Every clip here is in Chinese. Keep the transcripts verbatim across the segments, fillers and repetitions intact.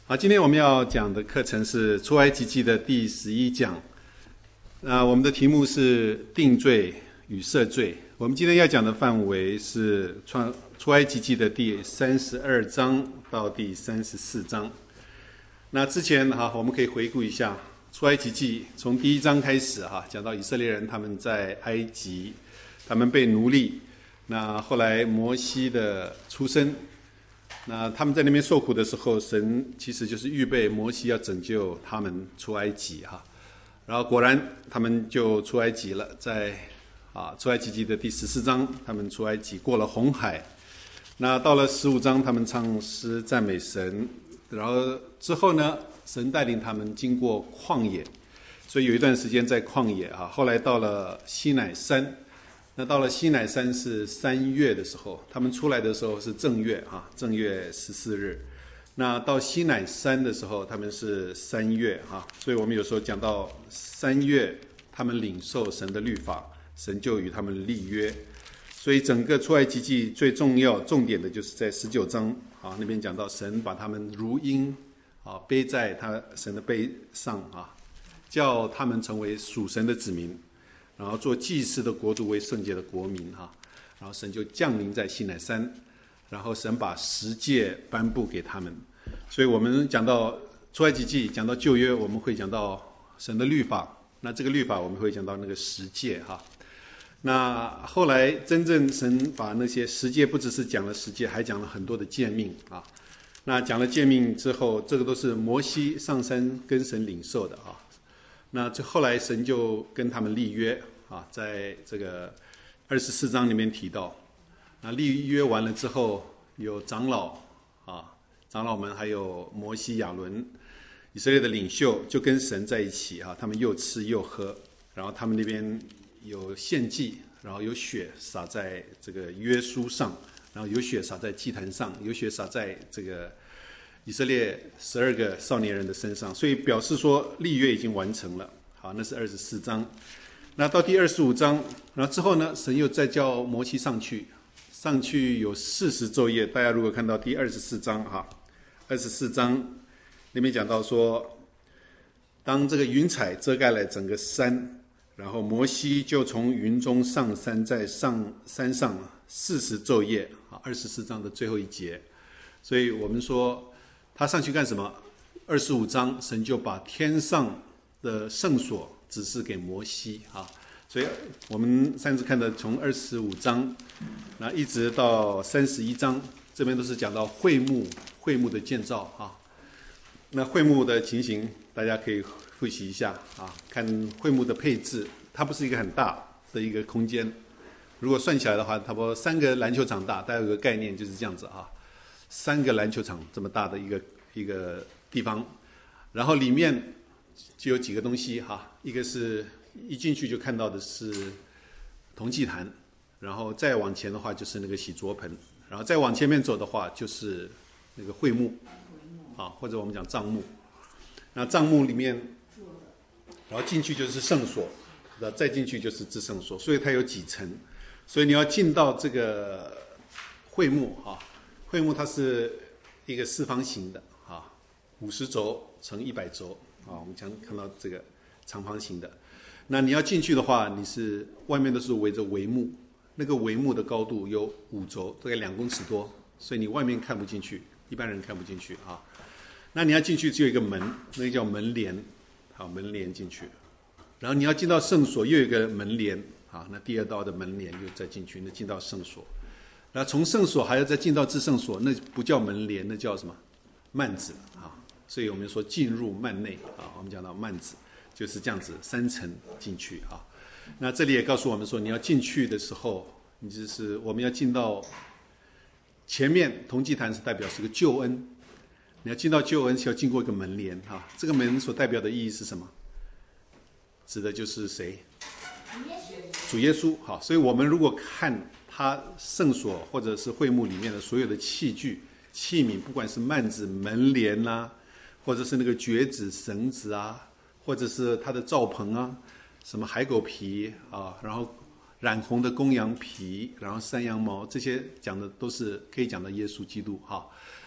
好，今天我们要讲的课程是出埃及记的第十一讲。那我们的题目是定罪与赦罪。我们今天要讲的范围是创出埃及记的第三十二章到第三十四章。那之前哈，我们可以回顾一下出埃及记，从第一章开始哈，讲到以色列人他们在埃及，他们被奴隶。那后来摩西的出生。那他们在那边受苦的时候，神其实就是预备摩西要拯救他们出埃及哈，然后果然他们就出埃及了，在啊出埃及记的第十四章，他们出埃及过了红海。那到了十五章，他们唱诗赞美神，然后之后呢，神带领他们经过旷野，所以有一段时间在旷野啊。后来到了西乃山。那到了西乃山是三月的时候，他们出来的时候是正月啊，正月十四日。那到西乃山的时候，他们是三月啊，所以我们有时候讲到三月，他们领受神的律法，神就与他们立约。所以整个出埃及记最重要、重点的就是在十九章啊那边讲到神把他们如鹰啊背在他神的背上啊，叫他们成为属神的子民。然后做祭司的国度为圣洁的国民哈，然后神就降临在西乃山，然后神把十诫颁布给他们。所以我们讲到出埃及记，讲到旧约，我们会讲到神的律法，那这个律法我们会讲到那个十诫哈。那后来真正神把那些十诫不只是讲了十诫，还讲了很多的诫命啊。那讲了诫命之后，这个都是摩西上山跟神领受的啊。那这后来神就跟他们立约啊，在这个二十四章里面提到，那立约完了之后，有长老啊，长老们还有摩西、亚伦，以色列的领袖就跟神在一起啊，他们又吃又喝，然后他们那边有献祭，然后有血洒在这个约书上，然后有血洒在祭坛上，有血洒在这个以色列十二个少年人的身上，所以表示说立约已经完成了。好，那是二十四章。那到第二十五章，然后之后呢，神又再叫摩西上去，上去有四十昼夜。大家如果看到第二十四章哈，二十四章里面讲到说，当这个云彩遮盖了整个山，然后摩西就从云中上山，在上山上四十昼夜啊，二十四章的最后一节。所以我们说他上去干什么？二十五章，神就把天上的圣所指示给摩西啊，所以我们上次看的从二十五章，那一直到三十一章，这边都是讲到会幕，会幕的建造啊。那会幕的情形，大家可以复习一下啊，看会幕的配置，它不是一个很大的一个空间，如果算起来的话，差不多三个篮球场大，大家有个概念就是这样子啊。三个篮球场这么大的一个一个地方，然后里面就有几个东西哈，一个是一进去就看到的是铜祭坛，然后再往前的话就是那个洗濯盆，然后再往前面走的话就是那个会幕啊，或者我们讲帐幕。那帐幕里面，然后进去就是圣所，然后再进去就是至圣所，所以它有几层，所以你要进到这个会幕啊。会幕它是一个四方形的啊，五十轴乘一百轴啊，我们常看到这个长方形的。那你要进去的话，你是外面都是围着帷幕，那个帷幕的高度有五轴，大概两公尺多，所以你外面看不进去，一般人看不进去啊。那你要进去只有一个门，那个叫门帘，好，门帘进去。然后你要进到圣所，又有一个门帘啊，那第二道的门帘又再进去，那进到圣所。然后从圣所还要再进到至圣所，那不叫门帘，那叫什么？幔子啊。所以我们说进入幔内啊，我们讲到幔子就是这样子三层进去啊。那这里也告诉我们说，你要进去的时候，你就是我们要进到前面铜祭坛是代表是个救恩，你要进到救恩是要经过一个门帘啊。这个门所代表的意义是什么？指的就是谁？主耶稣。好，所以我们如果看他圣所或者是会幕里面的所有的器具器皿，不管是幔子、门帘啦、啊，或者是那个橛子、绳子啊，或者是他的罩棚啊，什么海狗皮啊，然后染红的公羊皮，然后山羊毛，这些讲的都是可以讲到耶稣基督哈。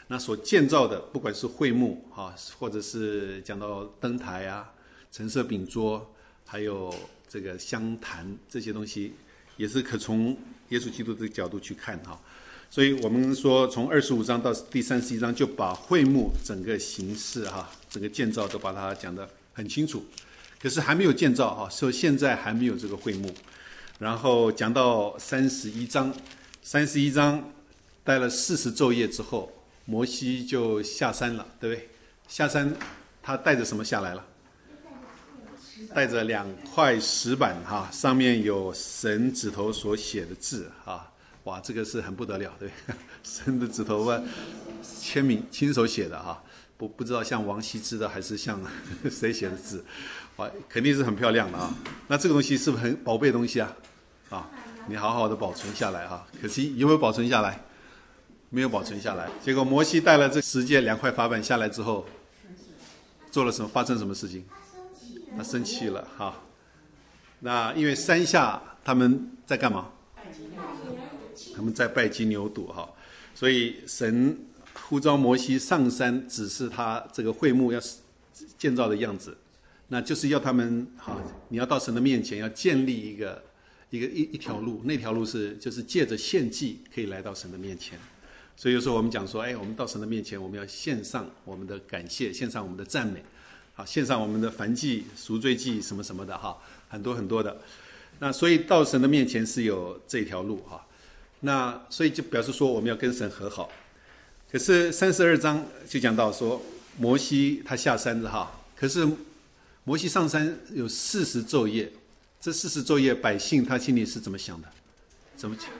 那所建造的，不管是会幕啊，或者是讲到灯台啊、陈设饼桌，还有这个香坛这些东西，也是可从耶稣基督的角度去看哈。所以我们说，从二十五章到第三十一章，就把会幕整个形式哈，整个建造都把它讲得很清楚。可是还没有建造哈，所以现在还没有这个会幕。然后讲到三十一章，三十一章待了四十昼夜之后，摩西就下山了，对不对？下山他带着什么下来了？带着两块石板哈，上面有神指头所写的字哈。哇，这个是很不得了，对，神的指头啊，签名亲手写的哈，不不知道像王羲之的还是像谁写的字，哇，肯定是很漂亮的啊。那这个东西是不是很宝贝的东西啊？啊，你好好的保存下来哈。可惜有没有保存下来？没有保存下来。结果摩西带了这十诫两块法板下来之后，做了什么？发生什么事情？他生气了哈。那因为山下他们在干嘛？他们在拜金牛犊哈，所以神呼召摩西上山，指示他这个会幕要建造的样子，那就是要他们哈，你要到神的面前，要建立一个一个一一条路，那条路是就是借着献祭可以来到神的面前。所以有时候我们讲说，哎，我们到神的面前，我们要献上我们的感谢，献上我们的赞美，啊，献上我们的燔祭、赎罪祭什么什么的哈，很多很多的。那所以到神的面前是有这条路哈。那所以就表示说我们要跟神和好。可是三十二章就讲到说，摩西他下山了哈，可是摩西上山有四十昼夜，这四十昼夜百姓他心里是怎么想的？怎么讲？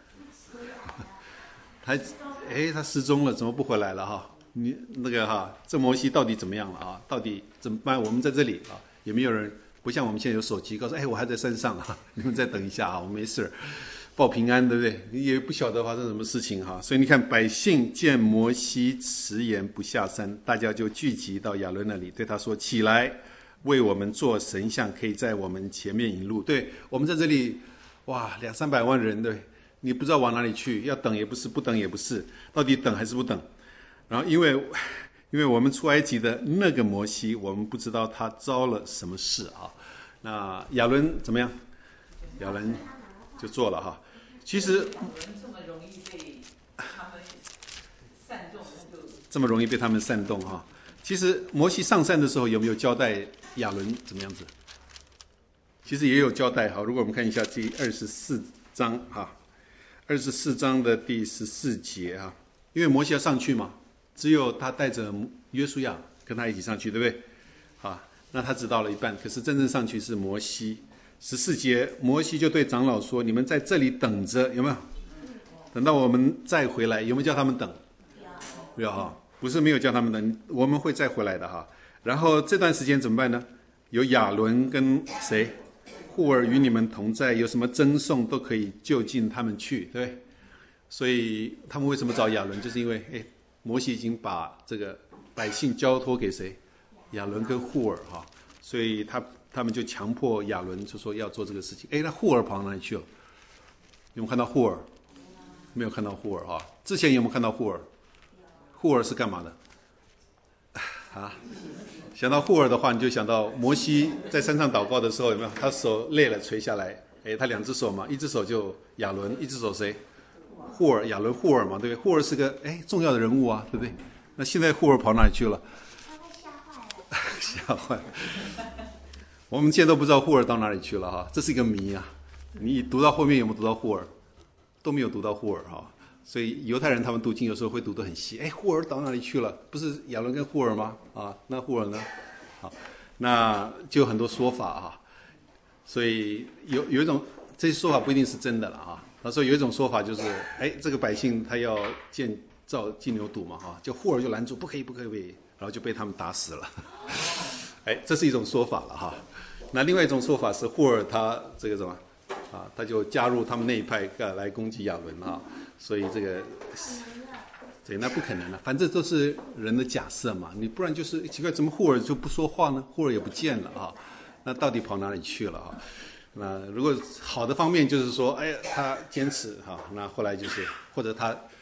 他哎他失踪了，怎么不回来了哈？你那个哈，这摩西到底怎么样了啊？到底怎么办？我们在这里啊，也没有人，不像我们现在有手机，告诉哎我还在山上啊，你们再等一下啊，我没事。报平安，对不对？你也不晓得发生什么事情哈，所以你看，百姓见摩西迟延不下山，大家就聚集到亚伦那里，对他说：“起来，为我们做神像，可以在我们前面引路。”对，我们在这里，哇，两三百万人，对，你不知道往哪里去，要等也不是，不等也不是，到底等还是不等？然后因为，因为我们出埃及的那个摩西，我们不知道他遭了什么事啊。那亚伦怎么样？亚伦就做了哈。其实这么容易被他们煽动，就这么容易被他们煽动哈。其实摩西上山的时候有没有交代亚伦怎么样子？其实也有交代哈。如果我们看一下第二十四章哈，二十四章的第十四节哈，因为摩西要上去嘛，只有他带着约书亚跟他一起上去，对不对？啊，那他只到了一半，可是真正上去是摩西。十四节，摩西就对长老说：“你们在这里等着，有没有？等到我们再回来，有没有叫他们等？不要哈，不是没有叫他们等，我们会再回来的哈。然后这段时间怎么办呢？有亚伦跟谁？户尔与你们同在，有什么赠送都可以就近他们去，对不对？所以他们为什么找亚伦？就是因为哎，摩西已经把这个百姓交托给谁？亚伦跟户尔哈，所以他。”他们就强迫亚伦就说要做这个事情。哎，那户尔跑哪里去了？有没有看到户尔？没有看到户尔哈。之前有没有看到户尔？户尔是干嘛的？啊，想到户尔的话，你就想到摩西在山上祷告的时候，有没有？他手累了垂下来，哎，他两只手嘛，一只手就亚伦，一只手谁？户尔，亚伦户尔嘛，对不对？户尔是个哎重要的人物啊，对不对？那现在户尔跑哪里去了？他被吓坏了。吓坏了。我们现在都不知道户尔到哪里去了哈，这是一个谜啊！你读到后面有没有读到户尔？都没有读到户尔哈，所以犹太人他们读经有时候会读得很细。哎，户尔到哪里去了？不是亚伦跟户尔吗？啊，那户尔呢？好，那就有很多说法哈。所以有有一种这些说法不一定是真的了啊。他说有一种说法就是，哎，这个百姓他要建造金牛犊嘛哈，就户尔就拦住，不可以，不可以，然后就被他们打死了。哎，这是一种说法了哈。那另外一种说法是户尔他这个什么啊，他就加入他们那一派来攻击亚伦啊，所以这个对那不可能了，反正都是人的假设嘛，你不然就是奇怪，怎么户尔就不说话呢？户尔也不见了啊，那到底跑哪里去了啊？那如果好的方面就是说，哎呀，他坚持哈，那后来就是或者他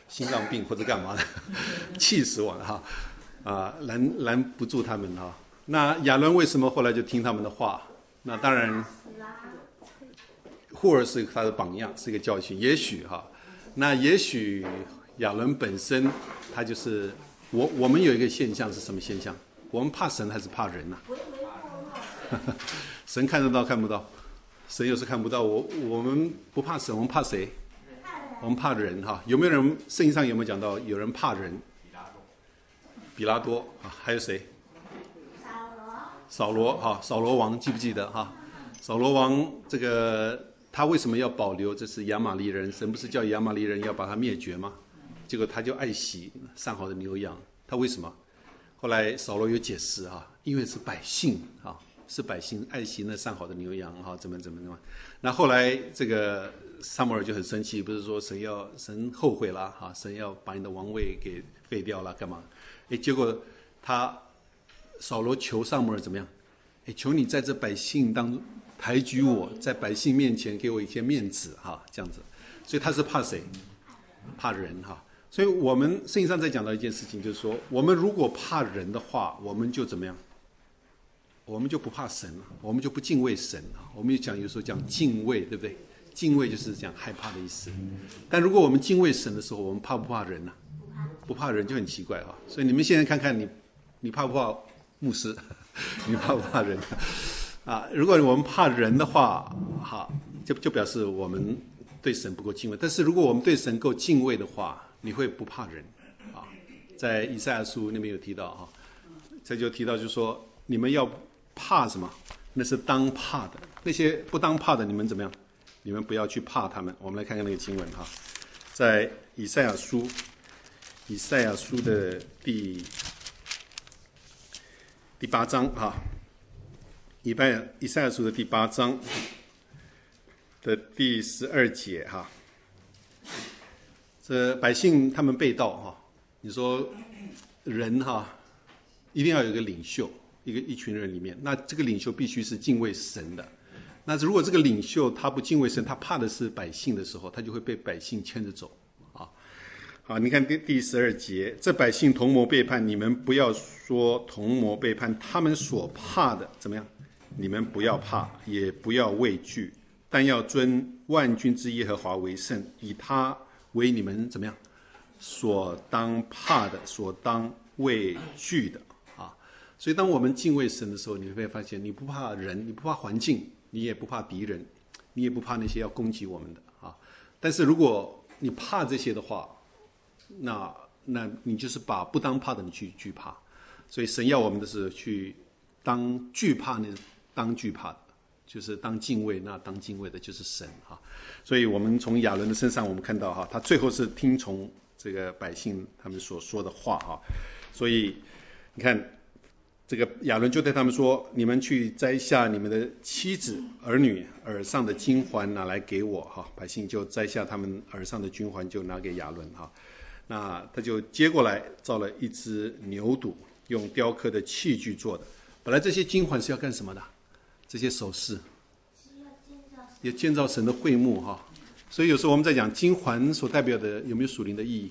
心脏病或者干嘛的，气死我了哈！啊，拦拦不住他们哈。那亚伦为什么后来就听他们的话？那当然，户尔是他的榜样，是一个教训。也许哈，那也许亚伦本身他就是我。我们有一个现象是什么现象？我们怕神还是怕人呐、啊？神看得到看不到？神有时看不到。我我们不怕神，我们怕谁？我们怕人哈。有没有人圣经上有没有讲到有人怕人？比拉多啊，还有谁？扫罗哈，扫罗王记不记得哈？扫罗王这个他为什么要保留？这是亚玛力人，神不是叫亚玛力人要把他灭绝吗？结果他就爱惜上好的牛羊，他为什么？后来扫罗有解释啊，因为是百姓啊，是百姓爱惜那上好的牛羊哈，怎么怎么怎么？那后来这个撒母耳就很生气，不是说神要神后悔了哈，神要把你的王位给废掉了，干嘛？哎，结果他扫罗求撒母耳怎么样？哎，求你在这百姓当中抬举我，在百姓面前给我一些面子哈，这样子。所以他是怕谁？怕人哈。所以我们圣经上在讲到一件事情，就是说，我们如果怕人的话，我们就怎么样？我们就不怕神了，我们就不敬畏神了。我们就讲有时候讲敬畏，对不对？敬畏就是讲害怕的意思。但如果我们敬畏神的时候，我们怕不怕人呢、啊？不怕人就很奇怪哈。所以你们现在看看你，你怕不怕牧师？你怕不怕人？啊，如果我们怕人的话，哈，就就表示我们对神不够敬畏。但是如果我们对神够敬畏的话，你会不怕人啊。在以赛亚书那边有提到哈，这就提到就是说，你们要怕什么？那是当怕的。那些不当怕的，你们怎么样？你们不要去怕他们。我们来看看那个经文哈，在以赛亚书，以赛亚书的第第八章哈。以拜以赛亚书的第八章的第十二节哈，这百姓他们被盗哈，你说人哈一定要有一个领袖，一个一群人里面，那这个领袖必须是敬畏神的。那如果这个领袖他不敬畏神，他怕的是百姓的时候，他就会被百姓牵着走啊。好，你看第第十二节，这百姓同谋背叛，你们不要说同谋背叛，他们所怕的怎么样？你们不要怕，也不要畏惧，但要尊万军之耶和华为圣，以他为你们怎么样？所当怕的，所当畏惧的啊！所以，当我们敬畏神的时候，你会发现，你不怕人，你不怕环境，你也不怕敌人，你也不怕那些要攻击我们的啊。但是，如果你怕这些的话，那那你就是把不当怕的你去惧怕。所以，神要我们的是去当惧怕那。当惧怕的，就是当敬畏，那当敬畏的就是神哈。所以我们从亚伦的身上，我们看到哈，他最后是听从这个百姓他们所说的话哈。所以你看，这个亚伦就对他们说：“你们去摘下你们的妻子、儿女耳上的金环拿来给我哈。”百姓就摘下他们耳上的金环，就拿给亚伦哈。那他就接过来，造了一只牛犊，用雕刻的器具做的。本来这些金环是要干什么的？这些首饰也建造神的会幕哈，所以有时候我们在讲金环所代表的有没有属灵的意义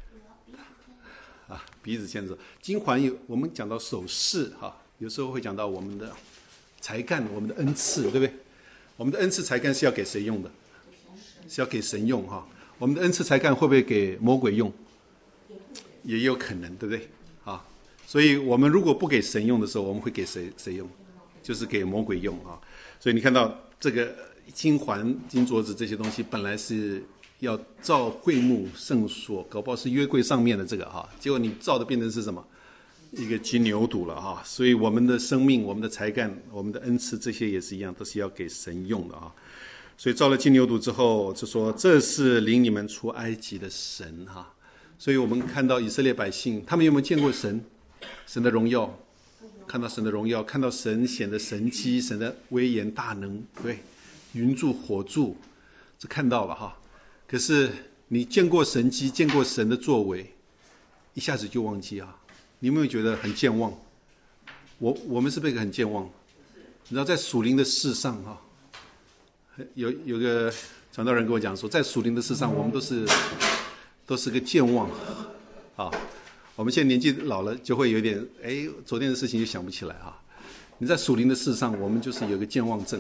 啊？鼻子牵着金环有，我们讲到首饰哈，有时候会讲到我们的才干、我们的恩赐，对不对？我们的恩赐才干是要给谁用的？是要给神用哈。我们的恩赐才干会不会给魔鬼用？也有可能，对不对？啊，所以我们如果不给神用的时候，我们会给谁谁用？就是给魔鬼用啊，所以你看到这个金环、金镯子这些东西，本来是要造会幕圣所，搞不好是约柜上面的这个哈，结果你造的变成是什么？一个金牛犊了哈。所以我们的生命、我们的才干、我们的恩赐，这些也是一样，都是要给神用的啊。所以造了金牛犊之后，就说这是领你们出埃及的神哈。所以我们看到以色列百姓，他们有没有见过神？神的荣耀？看到神的荣耀，看到神显的神迹，神的威严大能，对，云柱火柱，这看到了哈。可是你见过神迹，见过神的作为，一下子就忘记啊？你有没有觉得很健忘？我我们是不是很健忘？你知道，在属灵的事上哈，有有个传道人跟我讲说，在属灵的事上，我们都是都是个健忘啊。我们现在年纪老了，就会有点哎，昨天的事情就想不起来啊。你在属灵的事上，我们就是有个健忘症。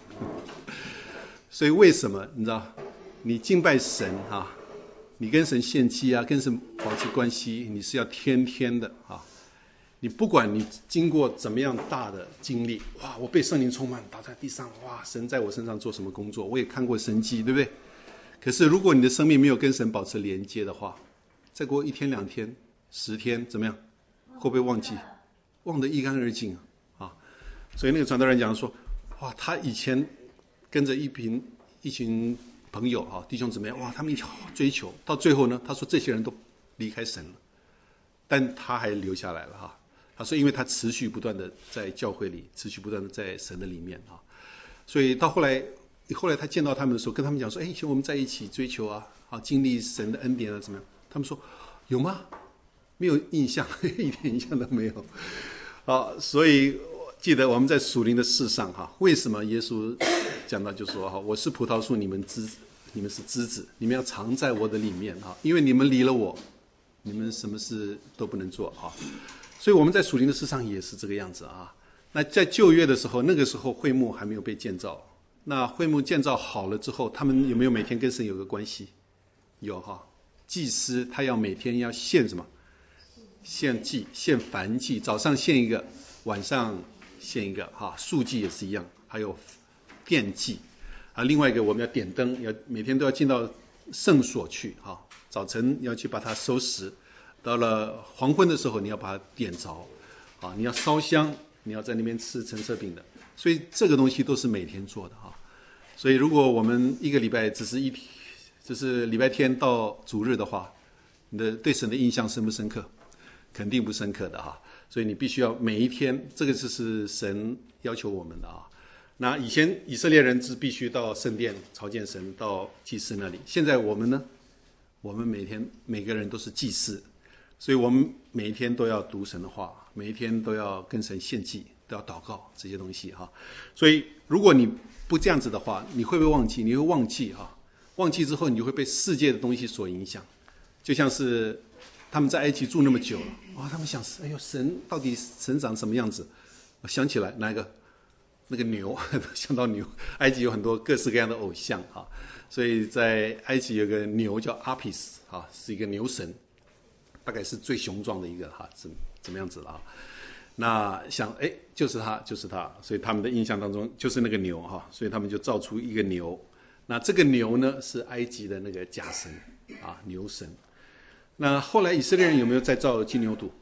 所以为什么你知道，你敬拜神啊，你跟神献祭啊，跟神保持关系，你是要天天的啊。你不管你经过怎么样大的经历，哇，我被圣灵充满，倒在地上，哇，神在我身上做什么工作，我也看过神迹，对不对？可是如果你的生命没有跟神保持连接的话，再过一天两天十天怎么样，会不会忘记？忘得一干二净啊！所以那个传道人讲说，哇，他以前跟着一群一群朋友啊，弟兄姊妹，哇，他们一起追求，到最后呢，他说这些人都离开神了，但他还留下来了哈。他说，因为他持续不断的在教会里，持续不断的在神的里面啊，所以到后来，后来他见到他们的时候，跟他们讲说，哎，以前我们在一起追求啊，啊，经历神的恩典啊，怎么样？他们说，有吗？没有印象，一点印象都没有。啊，所以记得我们在属灵的事上哈，为什么耶稣讲到就说哈，我是葡萄树，你们枝，你们是枝子，你们要藏在我的里面哈，因为你们离了我，你们什么事都不能做哈。所以我们在属灵的事上也是这个样子啊。那在旧约的时候，那个时候会幕还没有被建造，那会幕建造好了之后，他们有没有每天跟神有个关系？有哈，祭司他要每天要献什么？献祭，献燔祭，早上献一个，晚上献一个哈，素祭也是一样，还有奠祭啊。另外一个我们要点灯，要每天都要进到圣所去哈，早晨要去把它收拾。到了黄昏的时候，你要把它点着，啊，你要烧香，你要在那边吃陈设饼的，所以这个东西都是每天做的哈。所以如果我们一个礼拜只是一天，就是礼拜天到主日的话，你的对神的印象深不深刻？肯定不深刻的哈。所以你必须要每一天，这个就是神要求我们的啊。那以前以色列人是必须到圣殿朝见神，到祭司那里。现在我们呢，我们每天每个人都是祭司。所以我们每一天都要读神的话，每一天都要跟神献祭，都要祷告这些东西哈。所以如果你不这样子的话，你会不会忘记？你会忘记哈。忘记之后，你就会被世界的东西所影响。就像是他们在埃及住那么久了，哇，他们想，哎呦，神到底神长什么样子？我想起来哪一个？那个牛，想到牛。埃及有很多各式各样的偶像哈，所以在埃及有个牛叫阿毗斯哈，是一个牛神。大概是最雄壮的一个哈，怎怎么样子了啊？那想哎，就是他，就是他，所以他们的印象当中就是那个牛哈，所以他们就造出一个牛。那这个牛呢，是埃及的那个假神啊，牛神。那后来以色列人有没有再造金牛犊？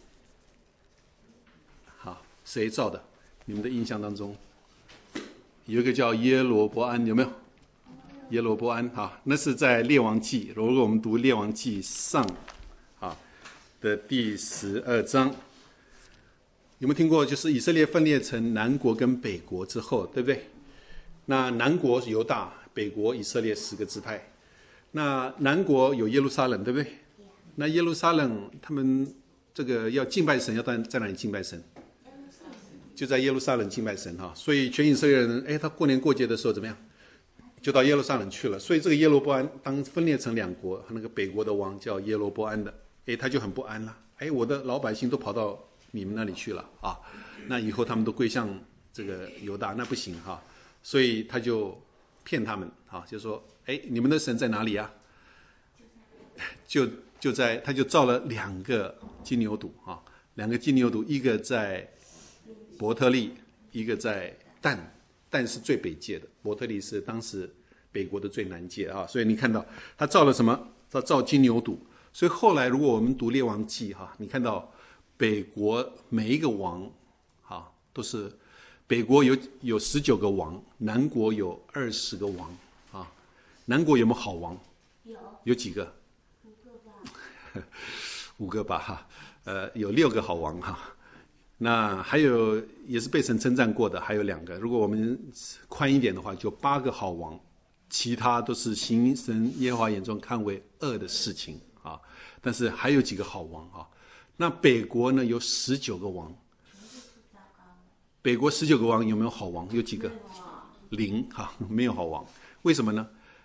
好，谁造的？你们的印象当中有一个叫耶罗波安，有没有？耶罗波安哈，那是在列王记。如果我们读列王记上啊。的第十二章，有没有听过？就是以色列分裂成南国跟北国之后，对不对？那南国犹大，北国以色列十个支派。那南国有耶路撒冷，对不对？那耶路撒冷他们这个要敬拜神，要在在哪里敬拜神？就在耶路撒冷敬拜神哈。所以全以色列人，哎，他过年过节的时候怎么样？就到耶路撒冷去了。所以这个耶罗波安当分裂成两国，那个北国的王叫耶罗波安的。哎，他就很不安了。哎，我的老百姓都跑到你们那里去了啊，那以后他们都归向这个犹大，那不行哈。所以他就骗他们啊，就说，哎，你们的神在哪里啊？就就在，他就造了两个金牛犊啊，两个金牛犊，一个在伯特利，一个在但，但是最北界的，伯特利是当时北国的最南界啊。所以你看到他造了什么？他造金牛犊。所以后来，如果我们读列王记哈，你看到北国每一个王，哈，都是北国有有十九个王，南国有二十个王啊。南国有没有好王？ 有。 有几个？ 五个吧。 五个吧哈，呃，有六个好王哈。那还有也是被神称赞过的，还有两个。如果我们宽一点的话，就八个好王，其他都是行神耶和华眼中看为恶的事情。啊，但是还有几个好王啊？那北国呢有十九个王，北国十九个王有没有好王？有几个？零哈，没有好王。为什么呢？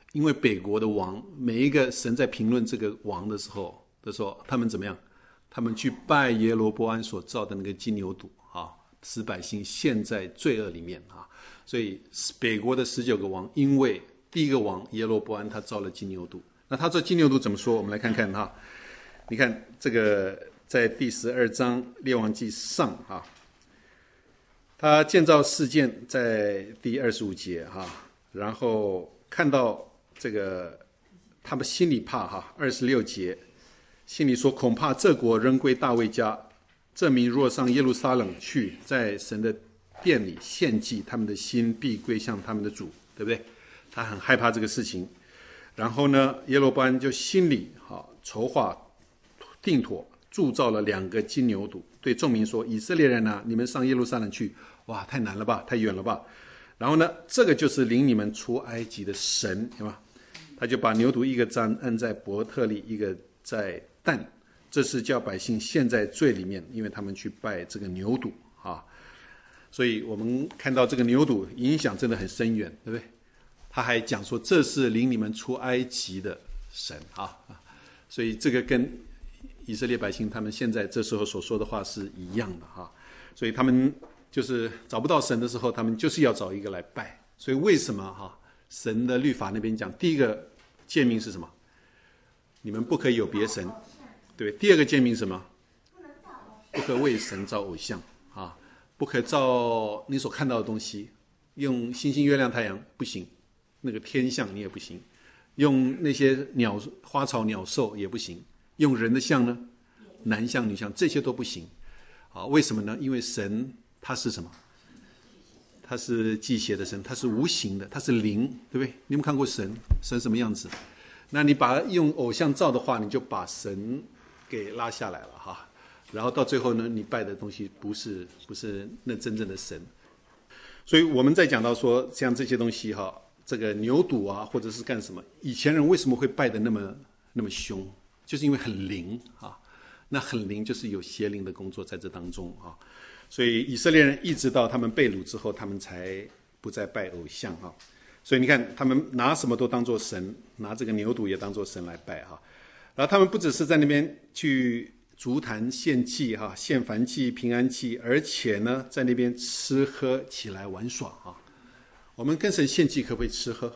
因为北国的王，每一个神在评论这个王的时候的时候，他们怎么样？他们去拜耶罗波安所造的那个金牛犊啊，使百姓陷在罪恶里面啊。所以北国的十九个王，因为第一个王耶罗波安他造了金牛犊，那他这金牛犊怎么说？我们来看看哈。你看这个在第十二章列王记上啊，他建造事件在第二十五节哈，然后看到这个他们心里怕哈，二十六节心里说，恐怕这国仍归大卫家，这民若上耶路撒冷去，在神的殿里献祭，他们的心必归向他们的主，对不对？他很害怕这个事情。然后呢，耶罗波安就心里好筹划定妥，铸造了两个金牛犊，对众民说，以色列人啊，你们上耶路撒冷去，哇，太难了吧，太远了吧。然后呢，这个就是领你们出埃及的神，对吧？他就把牛犊一个按按在伯特利，一个在但，这是叫百姓陷在罪里面，因为他们去拜这个牛犊啊。所以我们看到这个牛犊影响真的很深远，对不对？他还讲说，这是领你们出埃及的神啊。所以这个跟以色列百姓他们现在这时候所说的话是一样的哈。所以他们就是找不到神的时候，他们就是要找一个来拜。所以为什么哈？神的律法那边讲，第一个诫命是什么？你们不可以有别神，对。第二个诫命是什么？不可为神造偶像啊，不可造你所看到的东西，用星星、月亮、太阳不行，那个天象你也不行，用那些鸟、花草、鸟兽也不行，用人的像呢，男像、女像这些都不行啊。为什么呢？因为神他是什么？他是祭邪的神，他是无形的，他是灵，对不对？你有没有看过神？神什么样子？那你把用偶像造的话，你就把神给拉下来了哈。然后到最后呢，你拜的东西不是不是那真正的神。所以我们在讲到说像这些东西哈，这个牛犊啊，或者是干什么，以前人为什么会拜的那么那么凶？就是因为很灵啊。那很灵就是有邪灵的工作在这当中啊。所以以色列人一直到他们被掳之后，他们才不再拜偶像哈。所以你看，他们拿什么都当作神，拿这个牛犊也当作神来拜哈。然后他们不只是在那边去足坛献祭哈，献燔祭、平安祭，而且呢，在那边吃喝起来玩耍啊。我们跟神献祭可不可以吃喝？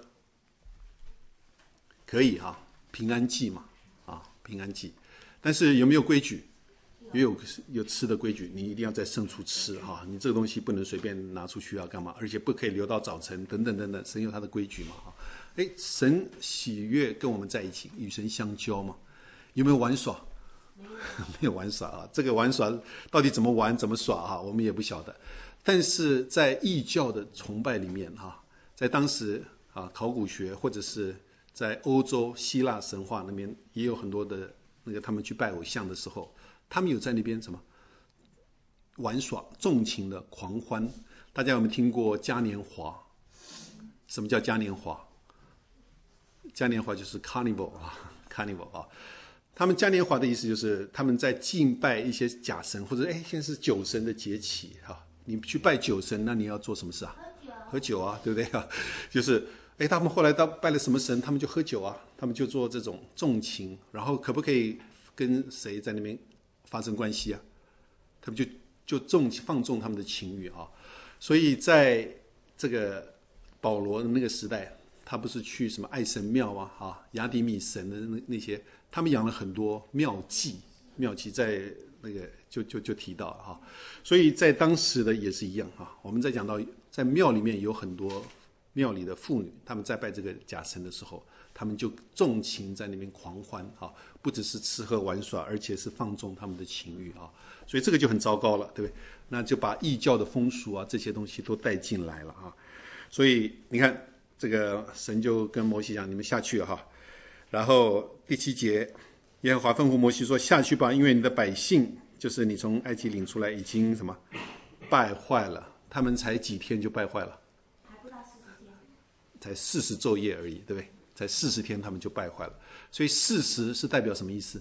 可以哈，平安祭嘛啊，平安祭。但是有没有规矩？也有有吃的规矩，你一定要在圣处吃哈，你这个东西不能随便拿出去要干嘛，而且不可以留到早晨等等等等，神有他的规矩嘛哈。哎，神喜悦跟我们在一起，与神相交嘛，有没有玩耍？没有，没有玩耍啊。这个玩耍到底怎么玩怎么耍哈，我们也不晓得。但是在异教的崇拜里面哈，在当时啊考古学或者是在欧洲希腊神话那边也有很多的那个他们去拜偶像的时候。他们有在那边什么玩耍、纵情的狂欢？大家有没有听过嘉年华？什么叫嘉年华？嘉年华就是 carnival 啊 ，carnival 啊。他们嘉年华的意思就是他们在敬拜一些假神，或者哎，现在是酒神的节气哈、啊。你去拜酒神，那你要做什么事啊？喝酒啊，对不对啊？就是哎，他们后来到拜了什么神，他们就喝酒啊，他们就做这种纵情，然后可不可以跟谁在那边发生关系啊？他们就就纵放纵他们的情欲啊。所以在这个保罗的那个时代，他不是去什么爱神庙啊、啊雅典米神的那那些，他们养了很多庙妓，庙妓在那个就就就提到了哈。所以在当时的也是一样哈。我们在讲到在庙里面有很多庙里的妇女，他们在拜这个假神的时候，他们就纵情在那边狂欢啊，不只是吃喝玩耍，而且是放纵他们的情欲啊，所以这个就很糟糕了，对不对？那就把异教的风俗啊这些东西都带进来了啊。所以你看，这个神就跟摩西讲：“你们下去哈。”然后第七节，耶和华吩咐摩西说：“下去吧，因为你的百姓，就是你从埃及领出来，已经什么败坏了？他们才几天就败坏了？ 还不到四十天， 才四十昼夜而已，对不对？”才四十天，他们就败坏了。所以四十是代表什么意思？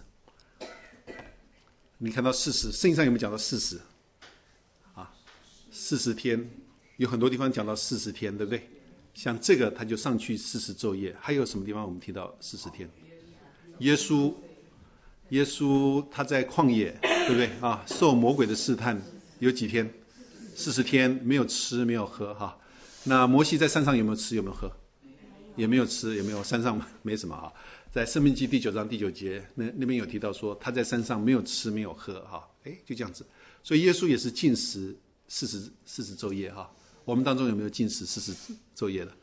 你看到四十，圣经上有没有讲到四十？啊，四十天，有很多地方讲到四十天，对不对？ 像这个他就上去四十昼夜。还有什么地方我们提到四十天？耶稣，耶稣他在旷野，对不对啊？受魔鬼的试探有几天？四十天没有吃没有喝哈。那摩西在山上有没有吃有没有喝？也没有吃也没有，山上没什么哈。在申命记第九章第九节那那边有提到说他在山上没有吃没有喝哈，哎就这样子。所以耶稣也是禁食四十四十昼夜哈。我们当中有没有禁食四十昼夜的？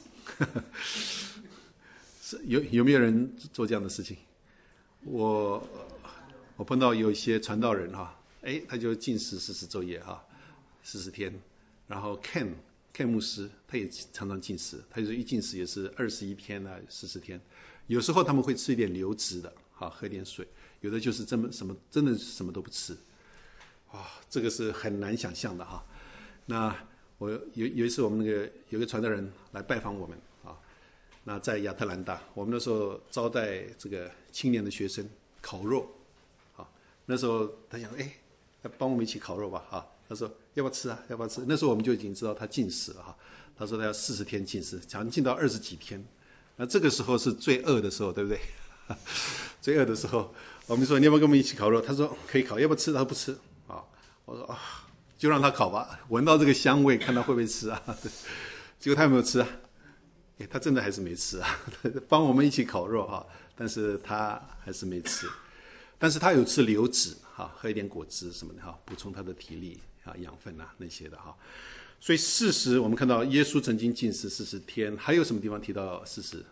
有有没有人做这样的事情？我我碰到有一些传道人哈，哎，他就禁食四十昼夜哈，四十天。然后 Ken Ken 牧师他也常常禁食，他就是一禁食也是二十一天啊，四十天。有时候他们会吃一点流质的，哈，喝点水。有的就是真什么真的什么都不吃，哇，这个是很难想象的哈。那我有有一次我们那个有个传道人来拜访我们啊，那在亚特兰大，我们那时候招待这个青年的学生烤肉，啊，那时候他想哎，帮我们一起烤肉吧，啊，他说要不要吃啊，要不要吃？那时候我们就已经知道他禁食了哈，他说他要四十天禁食，想禁到二十几天，那这个时候是最饿的时候，对不对？最饿的时候，我们说你要不要跟我们一起烤肉？他说可以烤，要不要吃？他说不吃啊，我说啊。就让他烤吧，闻到这个香味，看他会不会吃啊？结果他有没有吃啊？哎，他真的还是没吃啊，帮我们一起烤肉哈，但是他还是没吃。但是他有吃流质哈，喝一点果汁什么的哈，补充他的体力啊、养分啊那些的哈。所以四十，我们看到耶稣曾经禁食四十天，还有什么地方提到四十？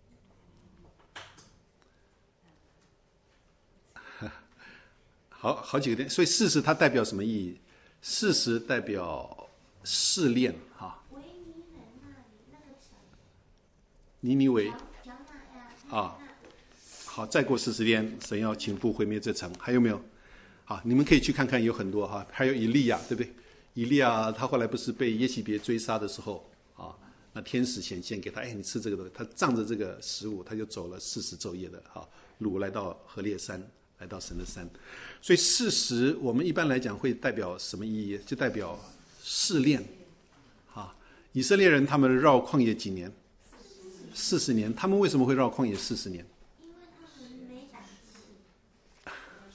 好好几个点，所以四十它代表什么意义？四十代表试炼哈。 维尼人那里那个城， 尼尼微讲哪呀？ 啊，好，再过四十天，神要倾覆毁灭这城，还有没有？好，你们可以去看看，有很多哈，还有以利亚，对不对？以利亚他后来不是被耶洗别追杀的时候啊，那天使显现给他，哎，你吃这个的，他仗着这个食物，他就走了四十昼夜的哈路，来到何烈山。来到神的山，所以四十我们一般来讲会代表什么意义？就代表试炼。啊，以色列人他们绕旷野几年？四十年。他们为什么会绕旷野四十年？ 因为他们没胆识。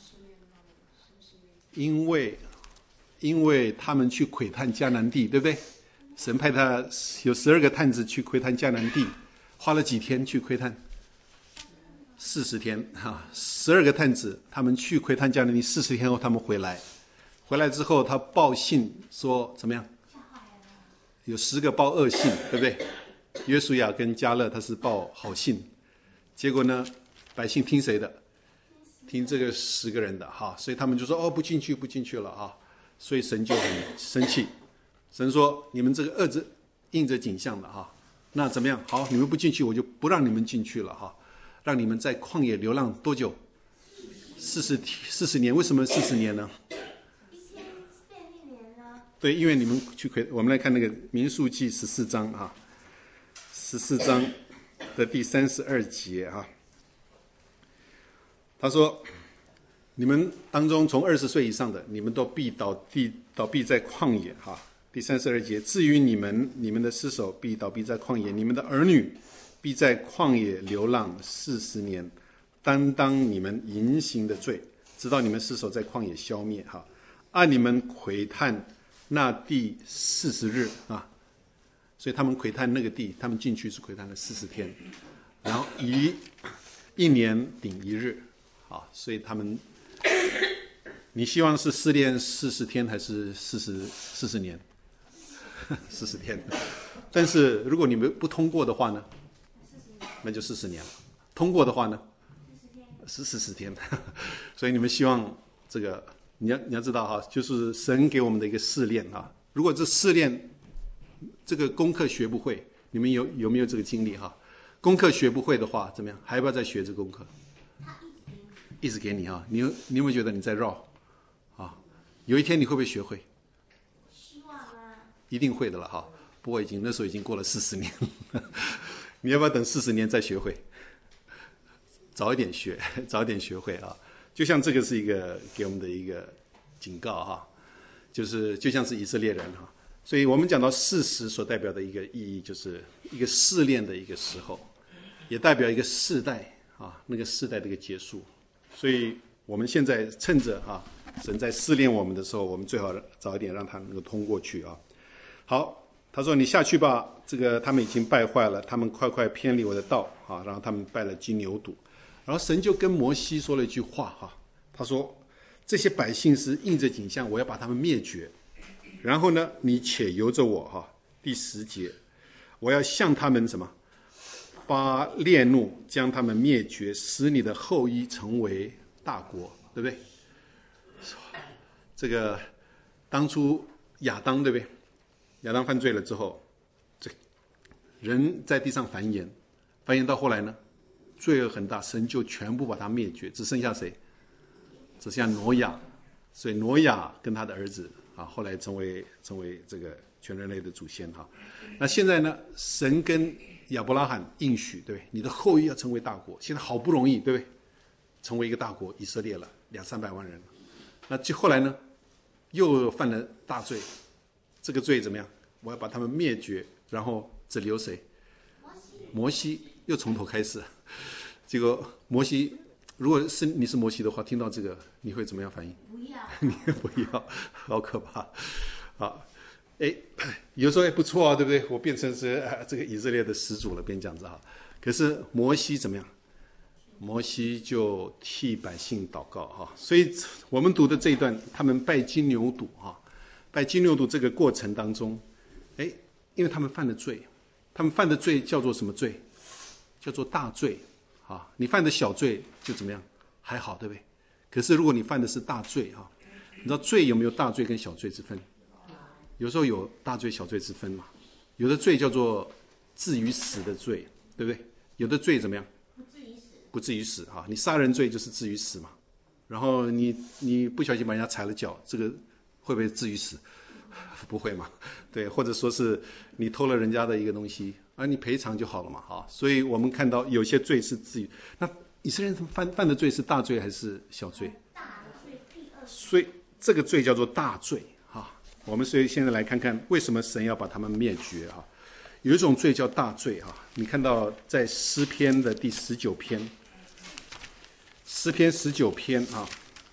因为因为他们去窥探迦南地，对不对？神派他有十二个探子去窥探迦南地，花了几天去窥探？四十天哈，十二个探子，他们去窥探迦南地，四十天后他们回来，回来之后他报信说怎么样？有十个报恶信，对不对？约书亚跟迦勒他是报好信，结果呢，百姓听谁的？听这个十个人的哈，所以他们就说哦不进去不进去了啊，所以神就很生气，神说你们这个恶着应着景象的哈，那怎么样？好，你们不进去，我就不让你们进去了哈。让你们在旷野流浪多久？四十四十年。为什么四十年呢？ 一天变一年呢？ 对，因为你们去窥，我们来看那个民数记十四章啊，十四章的第三十二节啊，他说：你们当中从二十岁以上的，你们都必倒地倒闭在旷野哈。第三十二节，至于你们，你们的尸首必倒闭在旷野，你们的儿女必在旷野流浪四十年，担当你们淫行的罪，直到你们尸首在旷野消灭哈。按你们窥探那地四十日啊，所以他们窥探那个地，他们进去是窥探了四十天，然后一一年顶一日啊，所以他们，你希望是试炼四十天还是四十四十年？四十天，但是如果你们不通过的话呢？那就四十年了。通过的话呢，是四十天。所以你们希望这个，你要你要知道哈，就是神给我们的一个试炼啊。如果这试炼这个功课学不会，你们有有没有这个经历哈？功课学不会的话，怎么样？还要不要再学这个功课？一直给你哈，你有你有没有觉得你在绕啊？有一天你会不会学会？ 希望啊， 一定会的了哈。不过已经那时候已经过了四十年了。你要不要等四十年再学会？早一点学，早一点学会啊！就像这个是一个给我们的一个警告哈，就是就像是以色列人哈， 所以我们讲到四十所代表的一个意义，就是一个试炼的一个时候，也代表一个世代啊，那个世代的一个结束。所以我们现在趁着啊，神在试炼我们的时候，我们最好早一点让他能够通过去啊。好，他说你下去吧，这个他们已经败坏了，他们快快偏离我的道啊，然后他们拜了金牛犊。然后神就跟摩西说了一句话哈，他说这些百姓是应着景象，我要把他们灭绝。然后呢，你且由着我哈，第十节，我要向他们什么发烈怒，将他们灭绝，使你的后裔成为大国，对不对？这个当初亚当对不对？亚当犯罪了之后，这人在地上繁衍，繁衍到后来呢，罪恶很大，神就全部把他灭绝，只剩下谁？只剩下挪亚。所以挪亚跟他的儿子啊，后来成为成为这个全人类的祖先哈。那现在呢，神跟亚伯拉罕应许，对不对？你的后裔要成为大国，现在好不容易，对不对？成为一个大国，以色列了，两三百万人了。那就后来呢，又犯了大罪，这个罪怎么样？我要把他们灭绝，然后只留谁？摩西又从头开始。结果摩西，如果是你是摩西的话，听到这个你会怎么样反应？ 不要， 你不要，好可怕！好，哎，有时候也不错啊，对不对？我变成是、呃、这个以色列的始祖了，变这样子哈。可是摩西怎么样？摩西就替百姓祷告哈。所以我们读的这一段，他们拜金牛犊哈，拜金牛犊这个过程当中，哎，因为他们犯了罪，他们犯的罪叫做什么罪？叫做大罪啊！你犯的小罪就怎么样？还好，对不对？可是如果你犯的是大罪哈，你知道罪有没有大罪跟小罪之分？有时候有大罪小罪之分嘛。有的罪叫做至于死的罪，对不对？有的罪怎么样？ 不至于死。 不至于死哈，你杀人罪就是至于死嘛。然后你你不小心把人家踩了脚，这个会不会至于死？不会嘛？对，或者说是你偷了人家的一个东西，而你赔偿就好了嘛，哈。所以我们看到有些罪是至于那。以色列人犯犯的罪是大罪还是小罪？ 大的罪，第二罪。 所以这个罪叫做大罪哈。我们所以现在来看看为什么神要把他们灭绝哈。有一种罪叫大罪哈，你看到在诗篇的第十九篇，诗篇十九篇啊，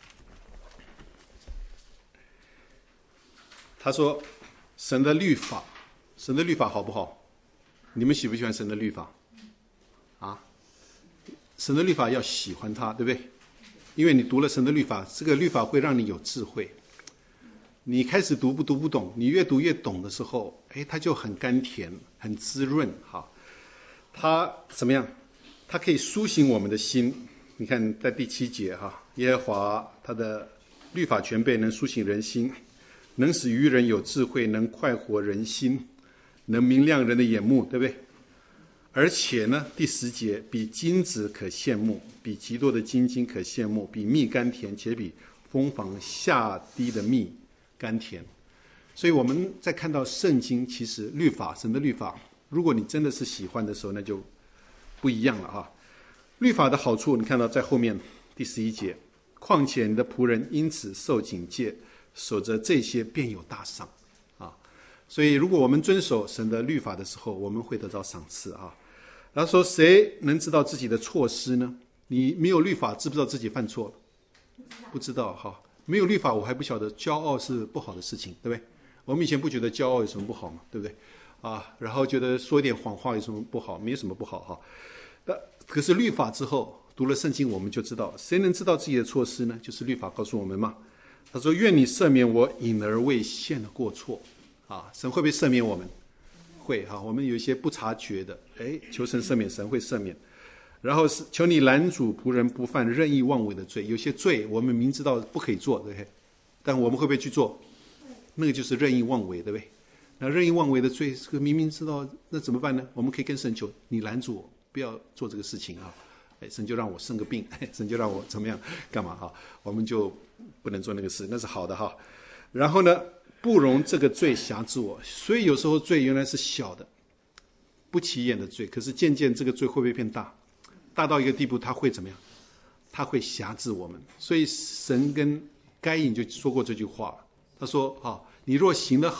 他说神的律法，神的律法好不好？你们喜不喜欢神的律法？啊？神的律法要喜欢它，对不对？因为你读了神的律法，这个律法会让你有智慧。你开始读不读不懂，你越读越懂的时候，哎，它就很甘甜，很滋润哈。它怎么样？它可以苏醒我们的心。你看在第七节哈，耶和华他的律法全备，能苏醒人心，能使愚人有智慧，能快活人心，能明亮人的眼目，对不对？而且呢，第十节，比金子可羡慕，比极多的金金可羡慕，比蜜甘甜，且比蜂房下滴的蜜甘甜。所以我们在看到圣经，其实律法，神的律法，如果你真的是喜欢的时候，那就不一样了哈。律法的好处，你看到在后面第十一节，况且你的仆人因此受警戒，守着这些便有大赏啊。所以如果我们遵守神的律法的时候，我们会得到赏赐啊。然后说，谁能知道自己的错失呢？你没有律法，知不知道自己犯错了？不知道哈。没有律法，我还不晓得骄傲是不好的事情，对不对？我们以前不觉得骄傲有什么不好嘛，对不对？啊，然后觉得说一点谎话有什么不好？没有什么不好哈。那可是律法之后，读了圣经，我们就知道，谁能知道自己的错失呢？就是律法告诉我们嘛。他说：“愿你赦免我隐而未现的过错。”啊，神会不会赦免我们？会哈。我们有一些不察觉的，哎，求神赦免，神会赦免。然后是求你拦阻仆人不犯任意妄为的罪。有些罪我们明知道不可以做，对不对？但我们会不会去做？那个就是任意妄为，对不对？那任意妄为的罪，这个明明知道，那怎么办呢？我们可以跟神求，你拦阻我，不要做这个事情啊！哎，神就让我生个病，神就让我怎么样干嘛哈？我们就不能做那个事，那是好的哈。然后呢，不容这个罪辖制我。所以有时候罪原来是小的、不起眼的罪，可是渐渐这个罪会不会变大？大到一个地步，它会怎么样？它会辖制我们。所以神跟该隐就说过这句话，他说：“啊，你若行得好，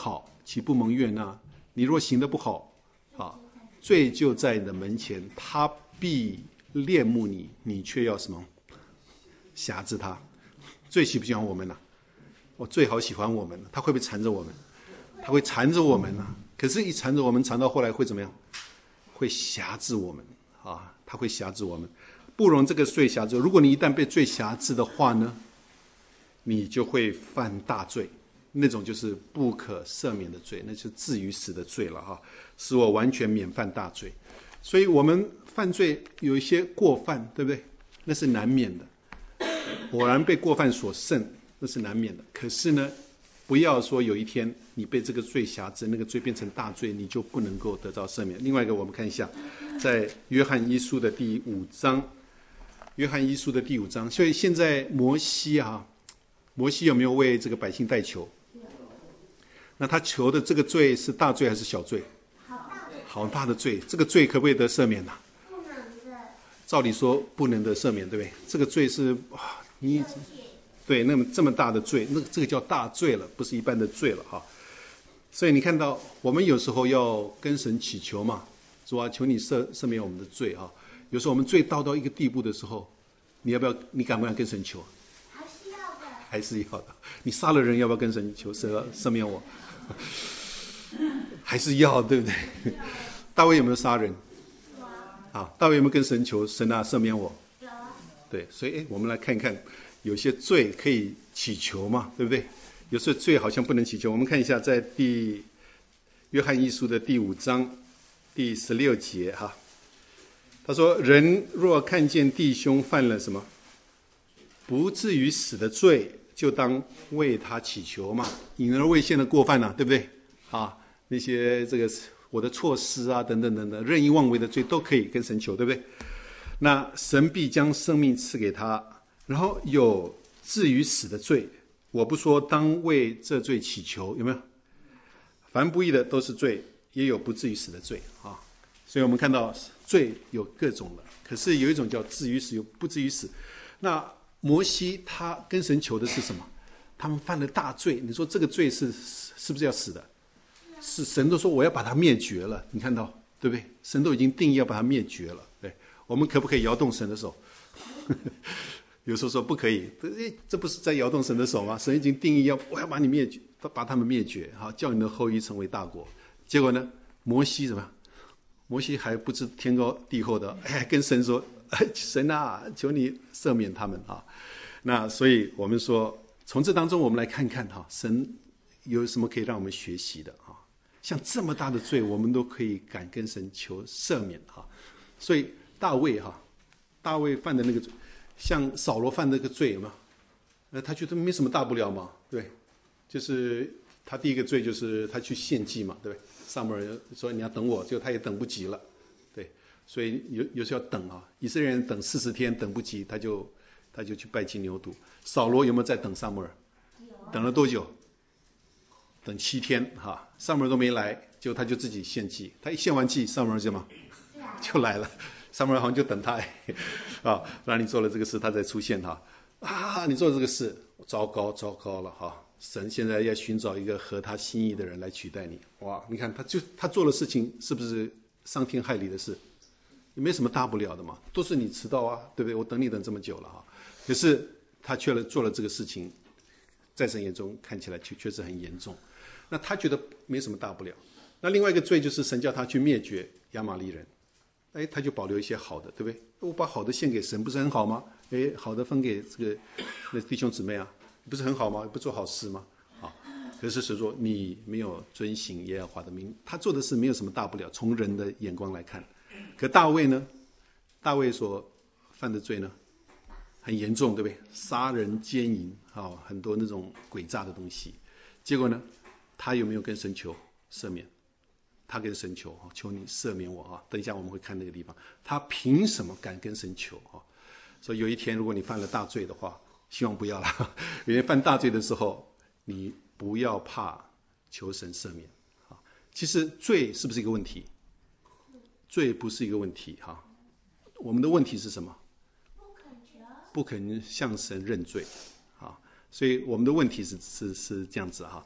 岂不蒙悦纳？你若行得不好，啊，罪就在你的门前，他必恋慕你，你却要什么？辖制他。罪喜不喜欢我们呢、啊？我、哦、罪好喜欢我们，他会不会缠着我们？他会缠着我们呢、啊。可是，一缠着我们，缠到后来会怎么样？会辖制我们啊！他会辖制我们，不容这个罪辖制。如果你一旦被罪辖制的话呢，你就会犯大罪，那种就是不可赦免的罪，那就至于死的罪了哈、啊，使我完全免犯大罪。所以我们犯罪有一些过犯，对不对？那是难免的，偶然被过犯所胜，那是难免的。可是呢，不要说有一天你被这个罪辖制，那个罪变成大罪，你就不能够得到赦免。另外一个，我们看一下，在约翰一书的第五章，约翰一书的第五章。所以现在摩西啊，摩西有没有为这个百姓代求？那他求的这个罪是大罪还是小罪？好大的罪，这个罪可不可以得赦免呢、啊？ 不能的。 照理说不能得赦免，对不对？这个罪是啊，你对那么这么大的罪，那这个叫大罪了，不是一般的罪了哈。所以你看到我们有时候要跟神祈求嘛，主啊，求你赦赦免我们的罪哈。有时候我们罪到到一个地步的时候，你要不要？你敢不敢跟神求？ 还是要的。 还是要的。你杀了人，要不要跟神求赦赦免我？还是要，对不对？大卫有没有杀人？ 有啊。 啊，大卫有没有跟神求神啊赦免我？ 有啊。 对，所以我们来看看，有些罪可以祈求嘛，对不对？有时候罪好像不能祈求。我们看一下，在第约翰一书的第五章第十六节哈，他说：“人若看见弟兄犯了什么不至于死的罪，就当为他祈求嘛，隐而未现的过犯呢、啊，对不对？啊，那些这个我的错失啊，等等等等，任意妄为的罪都可以跟神求，对不对？那神必将生命赐给他，然后有至于死的罪，我不说当为这罪祈求，有没有？凡不义的都是罪，也有不至于死的罪啊。所以我们看到罪有各种的，可是有一种叫至于死，有不至于死。那摩西他跟神求的是什么？他们犯了大罪，你说这个罪是是不是要死的？是，神都说我要把它灭绝了，你看到对不对？神都已经定义要把它灭绝了。对，我们可不可以摇动神的手？有时候说不可以，这不是在摇动神的手吗？神已经定义要我要把你灭绝，把他们灭绝，好叫你的后裔成为大国。结果呢，摩西怎么样？摩西还不知天高地厚的，哎，跟神说：“哎，神啊，求你赦免他们啊！”那所以我们说，从这当中我们来看看哈，神有什么可以让我们学习的啊？像这么大的罪，我们都可以敢跟神求赦免哈。所以大卫哈，大卫犯的那个罪，像扫罗犯那个罪有没有？呃，他觉得没什么大不了嘛，对，就是他第一个罪就是他去献祭嘛，对不对？撒母耳说你要等我，结果他也等不及了，对，所以有有时候要等啊。以色列人等四十天等不及，他就他就去拜金牛犊。扫罗有没有在等撒母耳？等了多久？等七天哈，撒母耳都没来，结果他就自己献祭。他一献完祭，撒母耳就嘛就来了。撒母耳好像就等他，啊，让你做了这个事，他才出现哈。啊，你做了这个事，糟糕糟糕了哈。神现在要寻找一个合他心意的人来取代你，哇！你看他就他做的事情是不是伤天害理的事？也没什么大不了的嘛，都是你迟到啊，对不对？我等你等这么久了哈，可是他却了做了这个事情，在神眼中看起来确确实很严重。那他觉得没什么大不了。那另外一个罪就是神叫他去灭绝亚玛力人，哎，他就保留一些好的，对不对？我把好的献给神，不是很好吗？哎，好的分给这个那弟兄姊妹啊。不是很好吗？不做好事吗？好，可是神说你没有遵行耶和华的命，他做的事没有什么大不了，从人的眼光来看。可大卫呢？大卫所犯的罪呢，很严重，对不对？杀人、奸淫，啊，很多那种诡诈的东西。结果呢，他有没有跟神求赦免？他跟神求，求你赦免我啊！等一下我们会看那个地方，他凭什么敢跟神求啊？所以有一天，如果你犯了大罪的话，希望不要了。有人犯大罪的时候，你不要怕求神赦免啊。其实罪是不是一个问题？罪不是一个问题哈。我们的问题是什么？ 不肯求， 不肯向神认罪啊。所以我们的问题是是是这样子哈。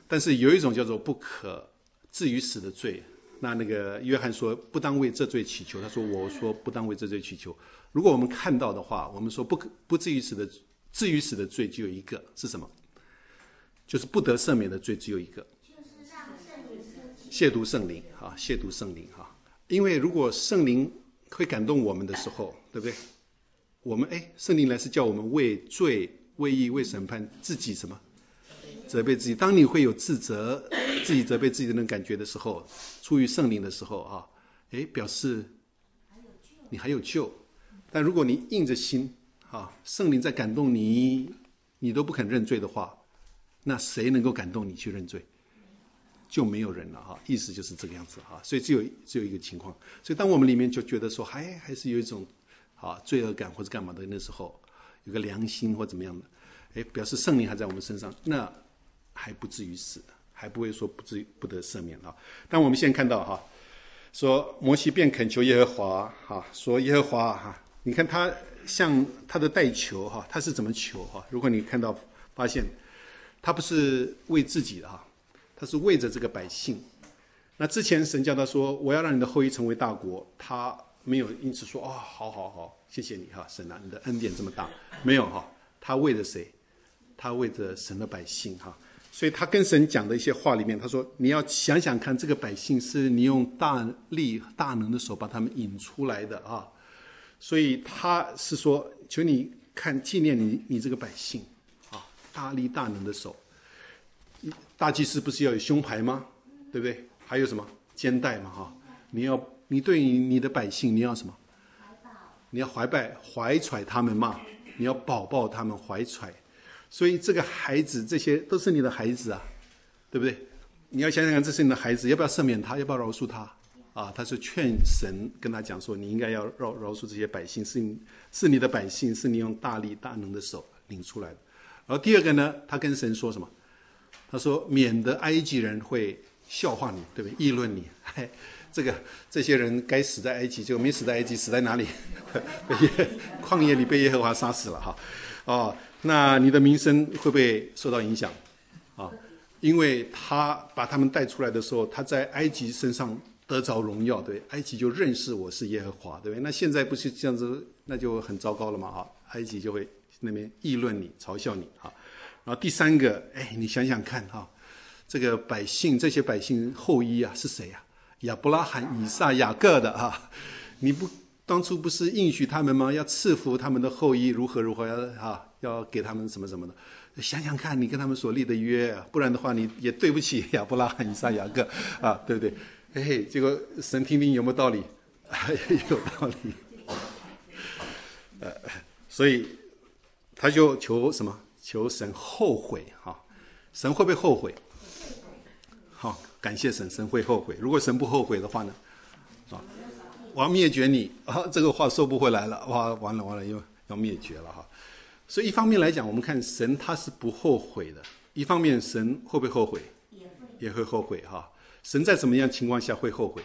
但是有一种叫做不可至于死的罪。那那个约翰说不当为这罪祈求，他说我说不当为这罪祈求。如果我们看到的话，我们说不可不至于死的至于死的罪只有一个，是什么？就是不得赦免的罪只有一个， 就是让圣灵亵渎圣灵啊，亵渎圣灵哈。因为如果圣灵会感动我们的时候，对不对？我们哎，圣灵来是叫我们为罪、为义、为审判自己什么？责备自己。当你会有自责、自己责备自己的那种感觉的时候，出于圣灵的时候啊，哎，表示你还有救。但如果你硬着心啊，圣灵在感动你，你都不肯认罪的话，那谁能够感动你去认罪？就没有人了哈，意思就是这个样子哈。所以只有只有一个情况。所以当我们里面就觉得说，还还是有一种啊罪恶感或者干嘛的，那时候有个良心或怎么样的，哎，表示圣灵还在我们身上，那还不至于死，还不会说不至于不得赦免啊。但我们现在看到哈，说摩西便恳求耶和华哈，说耶和华哈，你看他向他的代求哈，他是怎么求哈？如果你看到发现，他不是为自己的哈，他是为着这个百姓。那之前神叫他说，我要让你的后裔成为大国，他没有因此说哦，好好好，谢谢你哈，神啊，你的恩典这么大，没有哈，他为着谁？他为着神的百姓哈。所以他跟神讲的一些话里面，他说你要想想看，这个百姓是你用大力大能的手把他们引出来的啊。所以他是说，求你看纪念你你这个百姓啊，大力大能的手。大祭司不是要有胸牌吗？对不对？还有什么肩带嘛哈？你要你对你的百姓你要什么？你要怀抱怀揣他们嘛，你要保抱他们怀揣。所以这个孩子，这些都是你的孩子啊，对不对？你要想想看，这是你的孩子，要不要赦免他？要不要饶恕他？啊，他是劝神跟他讲说，你应该要饶饶恕这些百姓，是你是你的百姓，是你用大力大能的手领出来的。然后第二个呢，他跟神说什么？他说，免得埃及人会笑话你，对不对？议论你，嘿，这个这些人该死在埃及，结果没死在埃及，死在哪里？被旷野里被耶和华杀死了哈。哦，那你的名声会不会受到影响啊？因为他把他们带出来的时候，他在埃及身上得着荣耀，对，埃及就认识我是耶和华，对不对？那现在不是这样子，那就很糟糕了嘛啊！埃及就会那边议论你、嘲笑你啊。然后第三个，哎，你想想看哈，这个百姓，这些百姓后裔啊是谁啊？亚伯拉罕、以撒、雅各的啊，你不当初不是应许他们吗？要赐福他们的后裔，如何如何要啊，要给他们什么什么的。想想看，你跟他们所立的约，不然的话，你也对不起亚伯拉罕、以撒、雅各啊，对不对？嘿，结果神听听有没有道理？有道理。呃，所以他就求什么？求神后悔哈。神会不会后悔？好，感谢神，神会后悔。如果神不后悔的话呢？啊，我要灭绝你啊！这个话收不回来了，哇，完了完了，又要灭绝了哈。所以一方面来讲，我们看神他是不后悔的；一方面神会不会后悔？也会后悔哈。神在什么样情况下会后悔？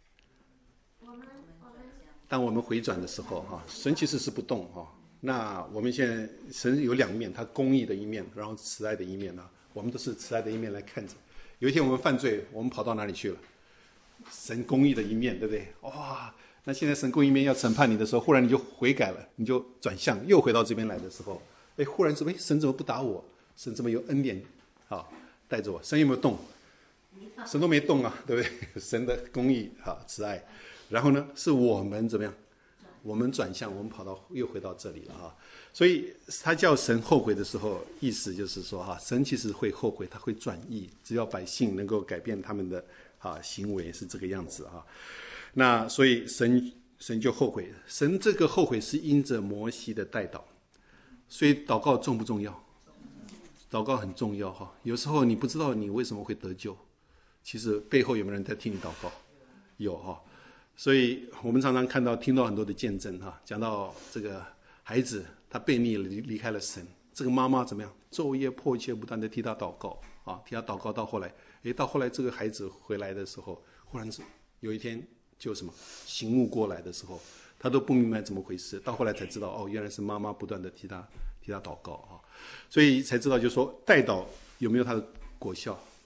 当我们回转的时候哈，神其实是不动哈。那我们现在神有两面，他公义的一面，然后慈爱的一面呢。我们都是慈爱的一面来看着。有一天我们犯罪，我们跑到哪里去了？神公义的一面，对不对？哇！那现在神公义面要审判你的时候，忽然你就悔改了，你就转向，又回到这边来的时候，哎，忽然怎么，哎，神怎么不打我？神怎么有恩典啊带着我？神有没有动？神都没动啊，对不对？神的公义啊慈爱，然后呢，是我们怎么样？我们转向，我们跑到又回到这里了啊。所以他叫神后悔的时候，意思就是说哈，神其实会后悔，他会转意，只要百姓能够改变他们的啊行为是这个样子啊。那所以神神就后悔，神这个后悔是因着摩西的代祷。所以祷告重不重要？祷告很重要哈。有时候你不知道你为什么会得救，其实背后有没有人在替你祷告？有哈。所以我们常常看到听到很多的见证哈，讲到这个孩子他悖逆离离开了神，这个妈妈怎么样？昼夜迫切不断的替他祷告啊，替他祷告到后来，诶，到后来这个孩子回来的时候，忽然是有一天就什么醒悟过来的时候，他都不明白怎么回事，到后来才知道哦，原来是妈妈不断的替他替他祷告啊，所以才知道就是说代祷有没有他的果效？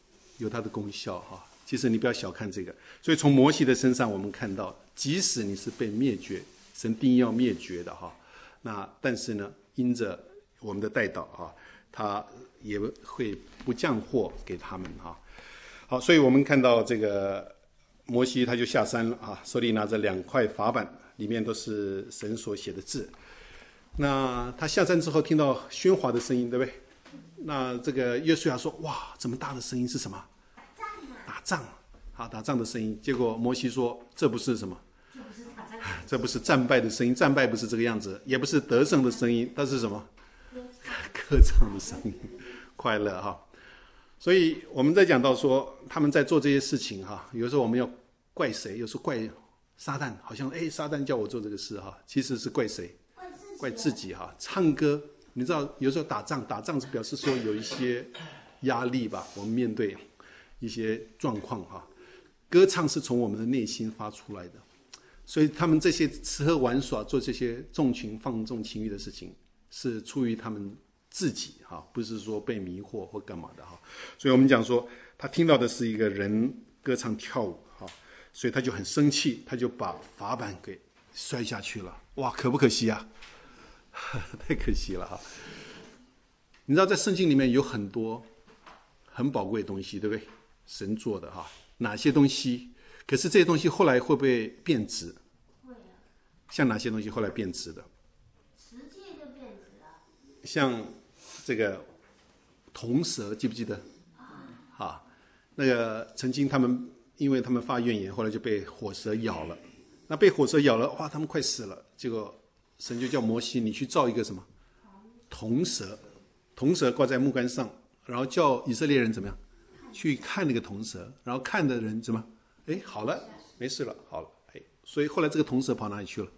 有它的功效哈。其实你不要小看这个。所以从摩西的身上，我们看到，即使你是被灭绝，神定义要灭绝的哈，那但是呢，因着我们的代祷啊，他也会不降祸给他们哈。好，所以我们看到这个摩西他就下山了啊，手里拿着两块法板，里面都是神所写的字。那他下山之后听到喧哗的声音，对不对？那这个约书亚说：“哇，这么大的声音是什么？打仗，啊，打仗的声音。”结果摩西说：“这不是什么？这不是战败的声音，战败不是这个样子，也不是得胜的声音，它是什么？歌唱的声音，快乐哈。”所以我们在讲到说他们在做这些事情哈，有时候我们要怪谁？有时候怪撒旦，好像哎，撒旦叫我做这个事哈，其实是怪谁？怪自己哈。唱歌，你知道有时候打仗，打仗是表示说有一些压力吧，我们面对一些状况哈。歌唱是从我们的内心发出来的，所以他们这些吃喝玩耍、做这些纵情放纵情欲的事情，是出于他们自己哈，不是说被迷惑或干嘛的哈。所以我们讲说，他听到的是一个人歌唱跳舞哈，所以他就很生气，他就把法板给摔下去了。哇，可不可惜啊？太可惜了哈！你知道在圣经里面有很多很宝贵的东西，对不对？神做的哈，哪些东西？可是这些东西后来会不会变质？ 会啊。 像哪些东西后来变质的？ 十诫就变质了。 像这个铜蛇，记不记得？啊，那个曾经他们因为他们发怨言，后来就被火蛇咬了。那被火蛇咬了，哇，他们快死了。结果神就叫摩西，你去造一个什么铜蛇，铜蛇挂在木杆上，然后叫以色列人怎么样去看那个铜蛇，然后看的人怎么，哎，好了，没事了，好了，哎，所以后来这个铜蛇跑哪里去了？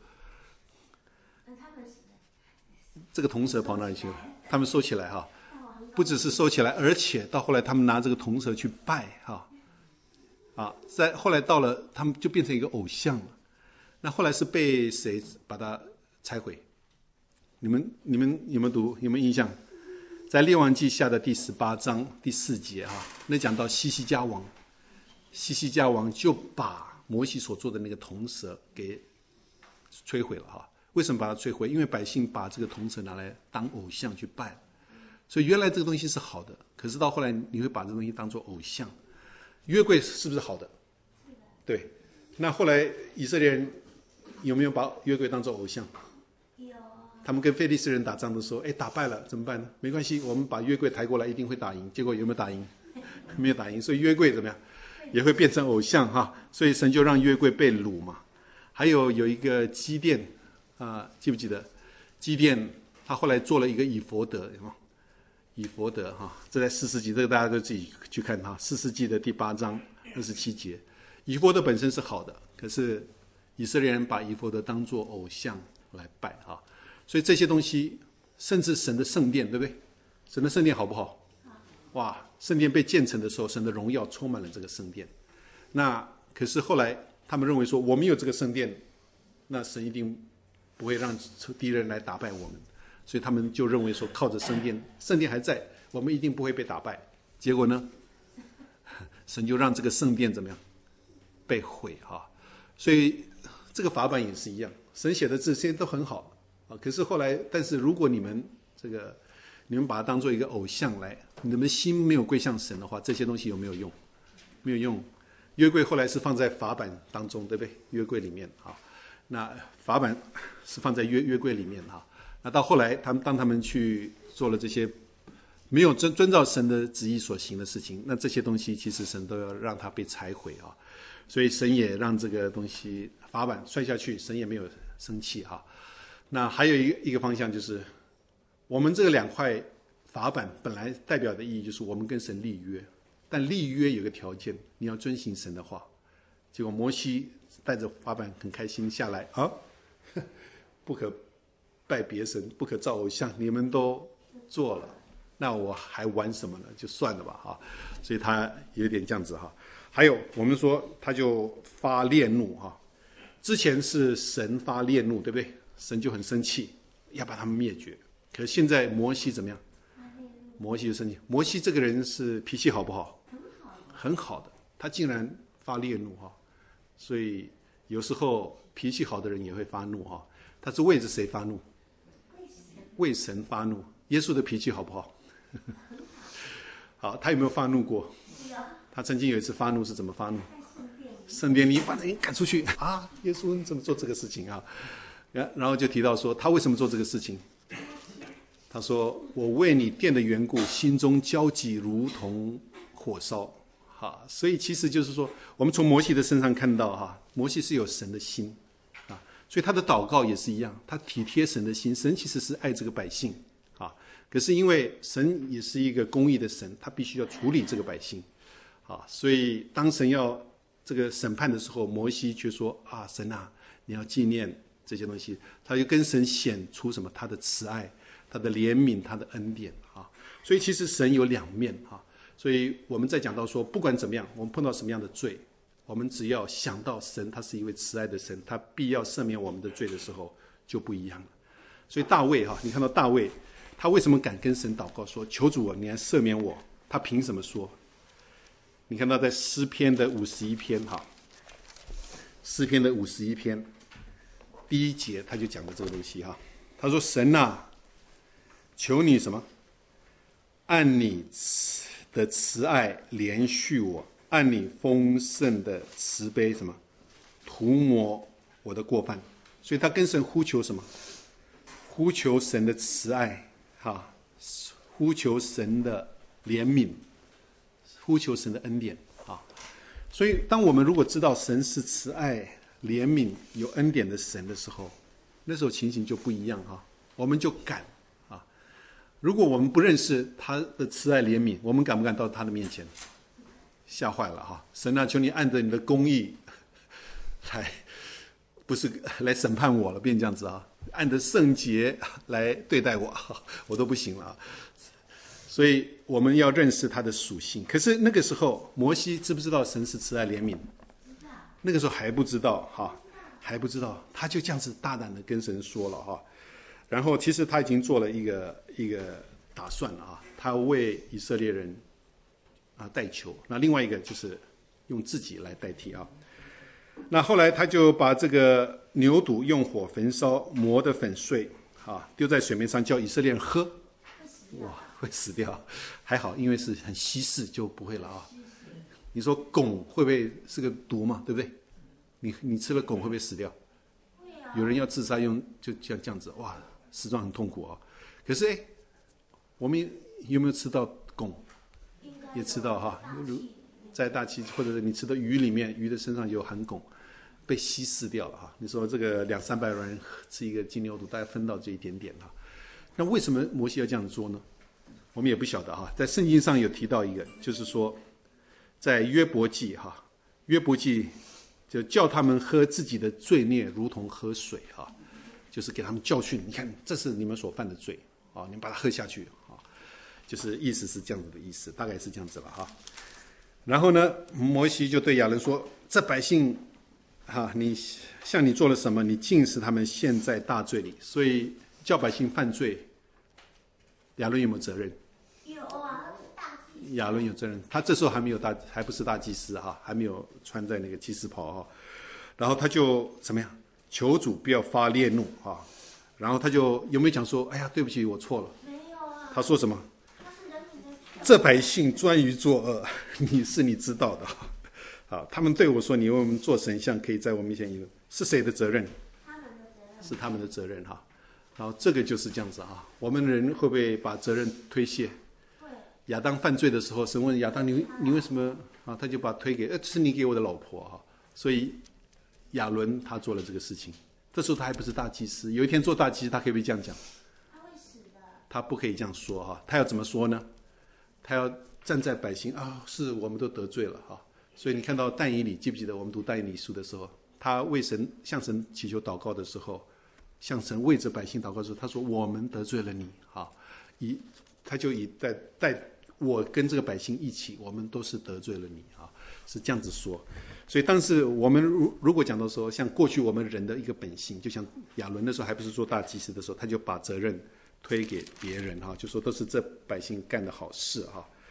这个铜蛇跑哪里去了？他们收起来哈，不只是收起来，而且到后来他们拿这个铜蛇去拜哈，啊，在后来到了他们就变成一个偶像了。那后来是被谁把它拆毁？你们你们有没有读？有没有印象？在列王记下的第十八章第四节哈，那讲到西西家王，西西家王就把摩西所做的那个铜蛇给摧毁了哈。为什么把它摧毁？因为百姓把这个铜蛇拿来当偶像去拜，所以原来这个东西是好的，可是到后来你会把这个东西当作偶像。约柜是不是好的？对。那后来以色列人有没有把约柜当作偶像？ 有。 他们跟非利士人打仗的时候，哎，打败了怎么办呢？没关系，我们把约柜抬过来，一定会打赢。结果有没有打赢？没有打赢，所以约柜怎么样？也会变成偶像哈。所以神就让约柜被掳嘛。还有有一个基甸啊、呃，记不记得？基甸他后来做了一个以弗得，有没有？以弗得哈，这在四世纪，这个大家都自己去看哈。四世纪的第八章二十七节，以弗得本身是好的，可是以色列人把以弗得当作偶像来拜哈。所以这些东西，甚至神的圣殿，对不对？神的圣殿好不好？哇，圣殿被建成的时候，神的荣耀充满了这个圣殿。那可是后来他们认为说，我们有这个圣殿，那神一定不会让敌人来打败我们，所以他们就认为说，靠着圣殿，圣殿还在，我们一定不会被打败。结果呢，神就让这个圣殿怎么样被毁哈。所以这个法版也是一样，神写的字现在都很好。啊，可是后来，但是如果你们这个，你们把它当做一个偶像来，你们心没有归向神的话，这些东西有没有用？没有用。约柜后来是放在法版当中，对不对？约柜里面啊，那法版是放在约约柜里面哈。那到后来，他们当他们去做了这些没有遵遵照神的旨意所行的事情，那这些东西其实神都要让它被拆毁啊。所以神也让这个东西法版摔下去，神也没有生气哈。那还有一个一个方向就是，我们这个两块法版本来代表的意义就是我们跟神立约，但立约有个条件，你要遵行神的话。结果摩西带着法版很开心下来啊，不可拜别神，不可造偶像，你们都做了，那我还玩什么呢？就算了吧哈。所以他有点这样子哈。还有我们说他就发烈怒哈，之前是神发烈怒，对不对？神就很生气，要把他们灭绝。可是现在摩西怎么样？摩西就生气。摩西这个人是脾气好不好？ 很好的，他竟然发烈怒哈。所以有时候脾气好的人也会发怒哈。他是为着谁发怒？为神发怒。耶稣的脾气好不好？好，他有没有发怒过？他曾经有一次发怒是怎么发怒？圣殿里把人赶出去啊！耶稣你怎么做这个事情啊？然后就提到说他为什么做这个事情？他说：“我为你殿的缘故，心中焦急，如同火烧。”哈，所以其实就是说，我们从摩西的身上看到哈，摩西是有神的心啊，所以他的祷告也是一样，他体贴神的心。神其实是爱这个百姓啊，可是因为神也是一个公义的神，他必须要处理这个百姓啊，所以当神要这个审判的时候，摩西却说：“啊，神啊，你要纪念这些东西。”他就跟神显出什么？他的慈爱。他的怜悯，他的恩典啊，所以其实神有两面啊，所以我们在讲到说，不管怎么样，我们碰到什么样的罪，我们只要想到神，他是一位慈爱的神，他必要赦免我们的罪的时候，就不一样了。所以大卫哈，你看到大卫，他为什么敢跟神祷告说：“求主啊，你来赦免我？”他凭什么说？你看到在诗篇的五十一篇哈，诗篇的五十一篇第一节他就讲的这个东西哈，他说：“神啊，求你什么？按你的慈爱怜恤我，按你丰盛的慈悲什么？涂抹我的过犯。”所以他跟神呼求什么？呼求神的慈爱，哈，呼求神的怜悯，呼求神的恩典啊。所以，当我们如果知道神是慈爱、怜悯、有恩典的神的时候，那时候情形就不一样哈，我们就敢。如果我们不认识他的慈爱怜悯，我们敢不敢到他的面前？吓坏了哈！神啊，求你按着你的公义来，不是来审判我了，变这样子啊！按着圣洁来对待我，我都不行了。所以我们要认识他的属性。可是那个时候，摩西知不知道神是慈爱怜悯？那个时候还不知道哈，还不知道，他就这样子大胆的跟神说了哈。然后其实他已经做了一个一个打算了啊，他为以色列人啊代求。那另外一个就是用自己来代替啊。那后来他就把这个牛犊用火焚烧，磨得粉碎啊，丢在水面上，叫以色列人喝。哇，会死掉，还好，因为是很稀释，就不会了啊。你说汞会不会是个毒嘛？对不对？你你吃了汞会不会死掉？有人要自杀用就这样这样子，哇！死状很痛苦啊，可是哎，我们有没有吃到汞？也吃到哈，在大气或者是你吃的鱼里面，鱼的身上有含汞，被稀释掉了哈。你说这个两三百万人吃一个金牛犊，大概分到这一点点哈。那为什么摩西要这样做呢？我们也不晓得哈。在圣经上有提到一个，就是说，在约伯记哈，约伯记就叫他们喝自己的罪孽，如同喝水哈。就是给他们教训，你看，这是你们所犯的罪啊！你们把它喝下去啊！就是意思是这样子的意思，大概是这样子了哈。然后呢，摩西就对亚伦说：“这百姓，哈，你向你做了什么？你竟使他们陷在大罪里，所以叫百姓犯罪。亚伦有没有责任？ 有啊，大祭司。 亚伦有责任，他这时候还没有大，还不是大祭司哈，还没有穿在那个祭司袍哈。然后他就怎么样？求主不要发烈怒啊！然后他就有没有讲说：“哎呀，对不起，我错了。” 没有啊。 他说什么？ 他是人民的这百姓专于作恶，你是你知道的。好，他们对我说：“你为我们做神像，可以在我面前引。”是谁的责任？ 他们的责任。 是他们的责任哈。然后这个就是这样子哈。我们人会不会把责任推卸？ 会。 亚当犯罪的时候，神问亚当：“你你为什么啊？”他就把推给，呃，是你给我的老婆哈。所以亚伦他做了这个事情，这时候他还不是大祭司。有一天做大祭司，他可以不可以这样讲？ 他会死的。 他不可以这样说哈，他要怎么说呢？他要站在百姓啊，是我们都得罪了哈。所以你看到但以理，记不记得我们读但以理书的时候，他为神向神祈求祷告的时候，向神为着百姓祷告的时候，他说我们得罪了你哈，以他就以带带我跟这个百姓一起，我们都是得罪了你哈，是这样子说。所以当时我们如如果讲到说，像过去我们人的一个本性，就像亚伦那时候还不是做大祭司的时候，他就把责任推给别人哈，就说都是这百姓干的好事哈。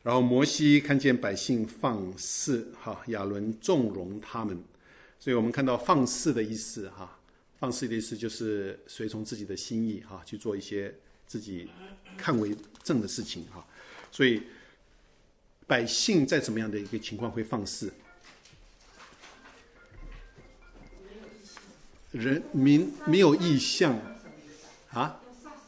然后摩西看见百姓放肆，哈，亚伦纵容他们，所以我们看到放肆的意思，哈，放肆的意思就是随从自己的心意，哈，去做一些自己看为正的事情，哈，所以百姓在怎么样的一个情况会放肆？人民没有意向啊？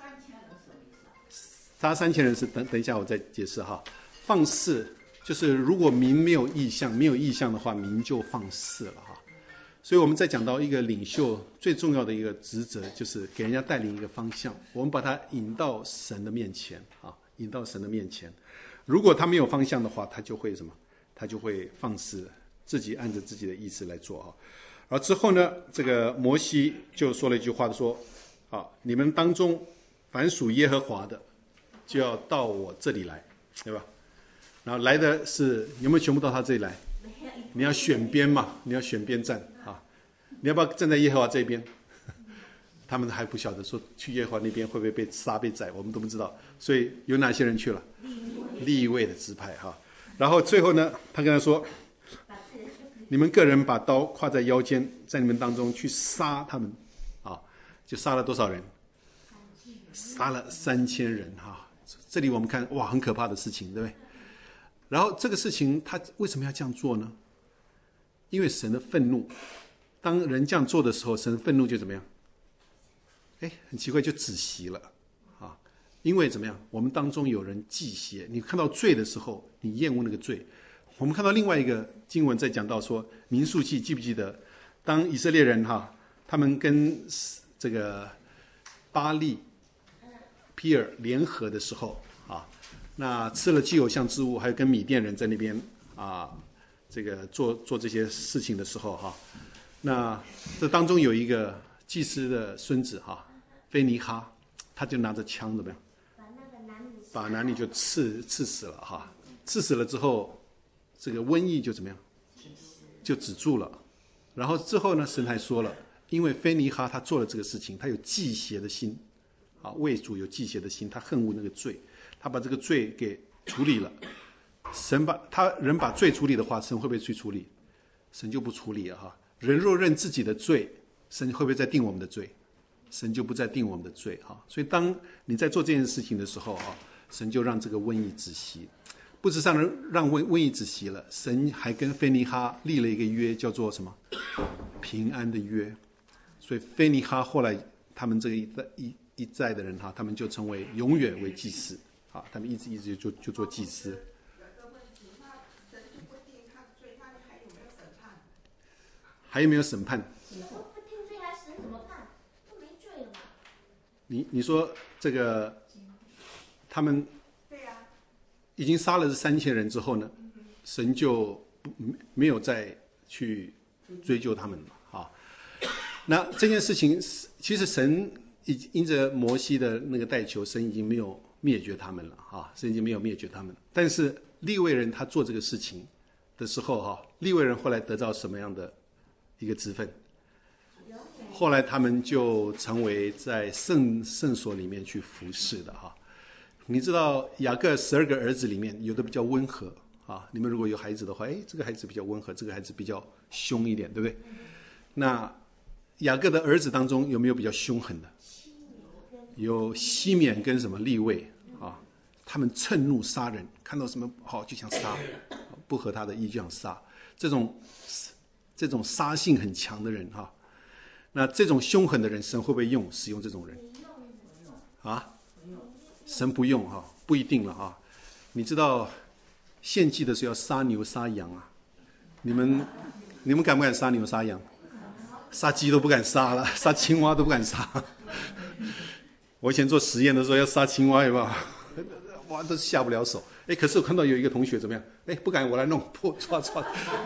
杀三千人是等等一下我再解释哈。放肆就是如果民没有意向，没有意向的话，民就放肆了哈。所以我们在讲到一个领袖最重要的一个职责，就是给人家带领一个方向，我们把他引到神的面前啊，引到神的面前。如果他没有方向的话，他就会什么？他就会放肆，自己按着自己的意思来做啊。然后之后呢，这个摩西就说了一句话，说：“啊，你们当中凡属耶和华的，就要到我这里来，对吧？”然后来的是有没有全部到他这里来？你要选边嘛，你要选边站啊！你要不要站在耶和华这边？他们还不晓得说去耶和华那边会不会被杀被宰，我们都不知道。所以有哪些人去了？利未的支派哈。然后最后呢，他跟他说：“你们个人把刀挎在腰间，在你们当中去杀他们啊！”就杀了多少人？杀了三千人哈。这里我们看哇，很可怕的事情，对不对？然后这个事情他为什么要这样做呢？因为神的愤怒，当人这样做的时候，神愤怒就怎么样？哎，很奇怪，就止息了啊！因为怎么样？我们当中有人忌邪，你看到罪的时候，你厌恶那个罪。我们看到另外一个经文在讲到说，民数记记不记得？当以色列人哈，他们跟这个巴力、皮尔联合的时候啊。那吃了祭偶像之物，还有跟米甸人在那边啊，这个做做这些事情的时候哈，那这当中有一个祭司的孙子哈，菲尼哈，他就拿着枪怎么样，把男女就刺刺死了哈，刺死了之后，这个瘟疫就怎么样，就止住了。然后之后呢，神还说了，因为菲尼哈他做了这个事情，他有忌邪的心，啊，为主有忌邪的心，他恨恶那个罪。他把这个罪给处理了，神把他人把罪处理的话，神会不会去处理？神就不处理了哈。人若认自己的罪，神会不会再定我们的罪？神就不再定我们的罪哈。所以当你在做这件事情的时候啊，神就让这个瘟疫止息。不止让让瘟瘟疫止息了，神还跟菲尼哈立了一个约，叫做什么？平安的约。所以菲尼哈后来他们这个一代一一代的人哈，他们就成为永远为祭司。啊，他们一直一直就就做祭司。有个问题，那神就不定他的罪，他还有没有审判？还有没有审判？ 不定罪还神怎么判？都没罪了嘛。 你你说这个，他们已经杀了这三千人之后呢，神就不没有再去追究他们了啊。那这件事情，其实神已因着摩西的那个代求，神已经没有灭绝他们了啊，神已经没有灭绝他们。但是利未人他做这个事情的时候哈，利未人后来得到什么样的一个职分？后来他们就成为在圣圣所里面去服侍的哈。你知道雅各十二个儿子里面有的比较温和啊，你们如果有孩子的话，哎，这个孩子比较温和，这个孩子比较凶一点，对不对？那雅各的儿子当中有没有比较凶狠的？有西缅跟什么利未啊？他们趁怒杀人，看到什么好就想杀，不合他的意就想杀。这种这种杀性很强的人哈，那这种凶狠的人，神会不会用使用这种人？啊？神不用哈，不一定了哈。你知道献祭的时候要杀牛杀羊啊？你们你们敢不敢杀牛杀羊？杀鸡都不敢杀了，杀青蛙都不敢杀。我以前做实验的时候要杀青蛙，有没有？哇，都下不了手。哎，可是我看到有一个同学怎么样？哎，不敢，我来弄，破抓抓。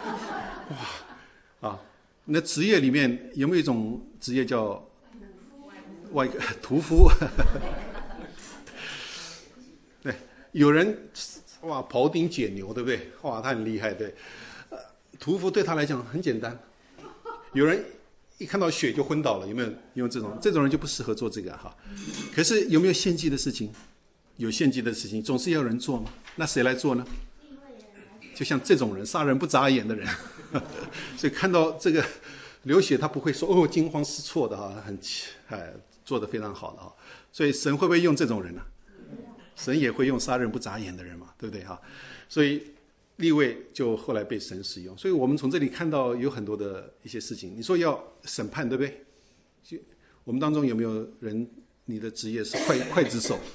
哇，啊，那职业里面有没有一种职业叫外屠夫？对，有人哇庖丁解牛，对不对？哇，他很厉害，对。呃，屠夫对他来讲很简单。有人一看到血就昏倒了，有没有？有没有这种？这种人就不适合做这个哈。可是有没有献祭的事情？ 有献祭的事情，总是要有人做嘛。那谁来做呢？就像这种人，杀人不眨眼的人，所以看到这个流血，他不会说哦惊慌失措的哈，很哎做得非常好的哈。所以神会不会用这种人呢、啊？神也会用杀人不眨眼的人嘛，对不对哈？所以利未就后来被神使用。所以我们从这里看到有很多的一些事情。你说要审判，对不对？就我们当中有没有人，你的职业是刽刽子手？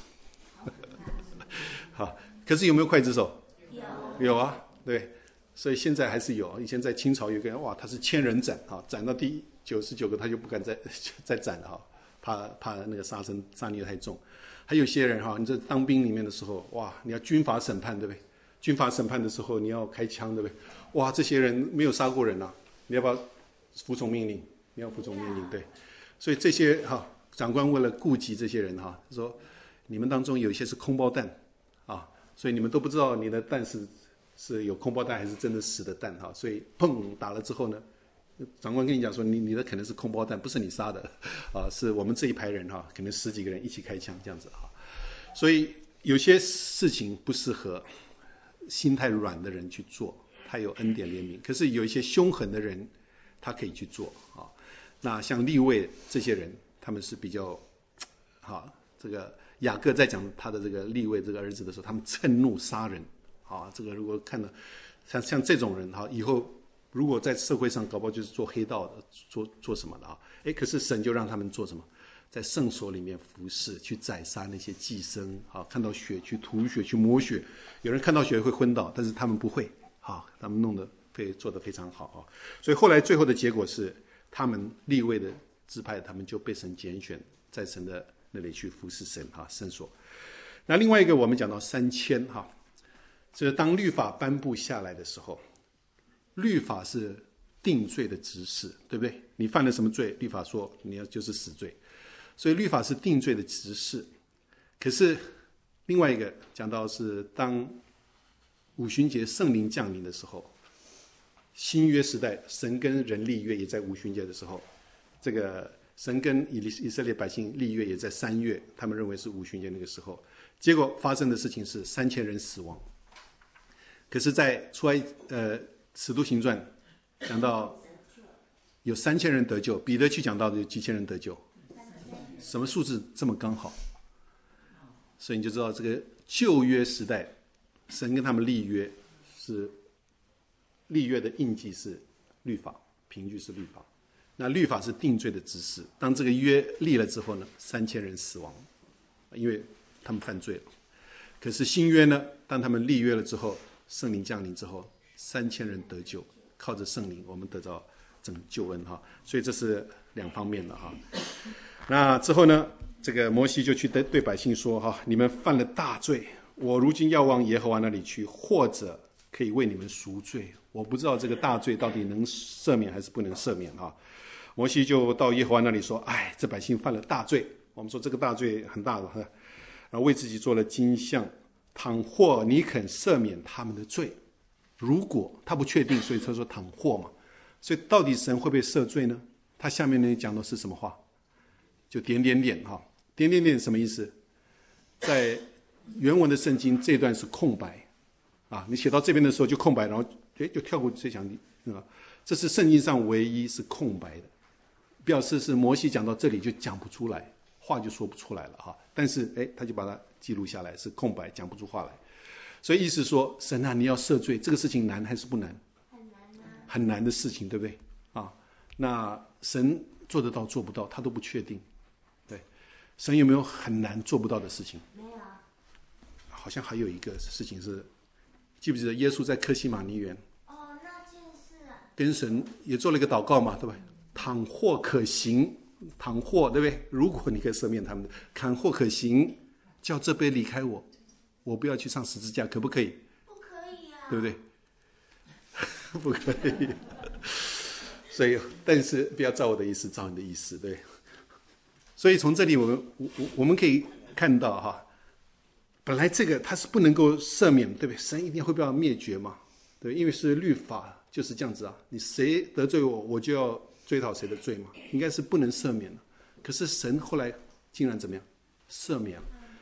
好，可是有没有刽子手？有，有啊，对。所以现在还是有。以前在清朝有个人，哇，他是千人斩啊，斩到第九十九个他就不敢再再斩了哈，怕怕那个杀生杀孽太重。还有些人哈，你这当兵里面的时候，哇，你要军法审判，对不对？军法审判的时候你要开枪，对不对？哇，这些人没有杀过人啊，你要不要服从命令？你要服从命令，对。所以这些哈长官为了顾及这些人哈，说你们当中有一些是空包弹啊，所以你们都不知道你的弹是是有空包弹还是真的死的弹哈，所以砰打了之后呢，长官跟你讲说你你的可能是空包弹，不是你杀的啊，是我们这一排人哈，可能十几个人一起开枪这样子哈。所以有些事情不适合心太软的人去做，他有恩典怜悯。可是有一些凶狠的人，他可以去做啊。那像利未这些人，他们是比较好。这个雅各在讲他的这个利未这个儿子的时候，他们趁怒杀人啊。这个如果看到像像这种人哈，以后如果在社会上搞不好就是做黑道的，做做什么的啊？哎，可是神就让他们做什么？在圣所里面服侍，去宰杀那些祭牲啊，看到血去吐血，去抹血。有人看到血会昏倒，但是他们不会啊，他们弄得非做得非常好啊。所以后来最后的结果是，他们利未的支派，他们就被神拣选，在神的那里去服侍神哈，圣所。那另外一个，我们讲到三千哈，就是当律法颁布下来的时候，律法是定罪的执事，对不对？你犯了什么罪，律法说你要就是死罪。所以律法是定罪的执事。可是另外一个讲到是当五旬节圣灵降临的时候，新约时代神跟人立约也在五旬节的时候，这个神跟以以色列百姓立约也在三月，他们认为是五旬节那个时候，结果发生的事情是三千人死亡。可是在出埃呃使徒行传讲到有三千人得救，彼得去讲到有几千人得救，什么数字这么刚好？所以你就知道这个旧约时代，神跟他们立约是立约的印记是律法，凭据是律法。那律法是定罪的指示。当这个约立了之后呢，三千人死亡，因为他们犯罪了。可是新约呢，当他们立约了之后，圣灵降临之后，三千人得救，靠着圣灵，我们得到整救恩哈。所以这是两方面的哈。那之后呢，这个摩西就去对百姓说哈，你们犯了大罪，我如今要往耶和华那里去，或者可以为你们赎罪。我不知道这个大罪到底能赦免还是不能赦免哈。摩西就到耶和华那里说，哎，这百姓犯了大罪。我们说这个大罪很大的，然后为自己做了金像，倘或你肯赦免他们的罪，如果他不确定，所以他说倘或嘛。所以到底神会不会赦罪呢？他下面呢讲的是什么话？就点点点哈，点点点什么意思？在原文的圣经这段是空白啊，你写到这边的时候就空白，然后诶就跳过这讲的啊，这是圣经上唯一是空白的，表示是摩西讲到这里就讲不出来，话就说不出来了哈。但是诶他就把它记录下来，是空白，讲不出话来。所以意思说，神啊，你要赦罪，这个事情难还是不难？ 很难啊， 很难的事情，对不对啊？那神做得到做不到，他都不确定。神有没有很难做不到的事情？ 没有。 好像还有一个事情是，记不记得耶稣在客西马尼园？ 哦，那件事啊。跟神也做了一个祷告嘛，对吧？倘或可行，倘或对不对？如果你可以赦免他们的，倘或可行，叫这杯离开我，我不要去上十字架，可不可以？ 不可以啊。 对不对？不可以。所以，但是不要照我的意思，照你的意思，对。所以从这里我们我我们可以看到哈，本来这个它是不能够赦免，对不对？神一定会不要灭绝嘛，对，因为是律法就是这样子啊，你谁得罪我，我就要追讨谁的罪嘛，应该是不能赦免的。可是神后来竟然怎么样？赦免了。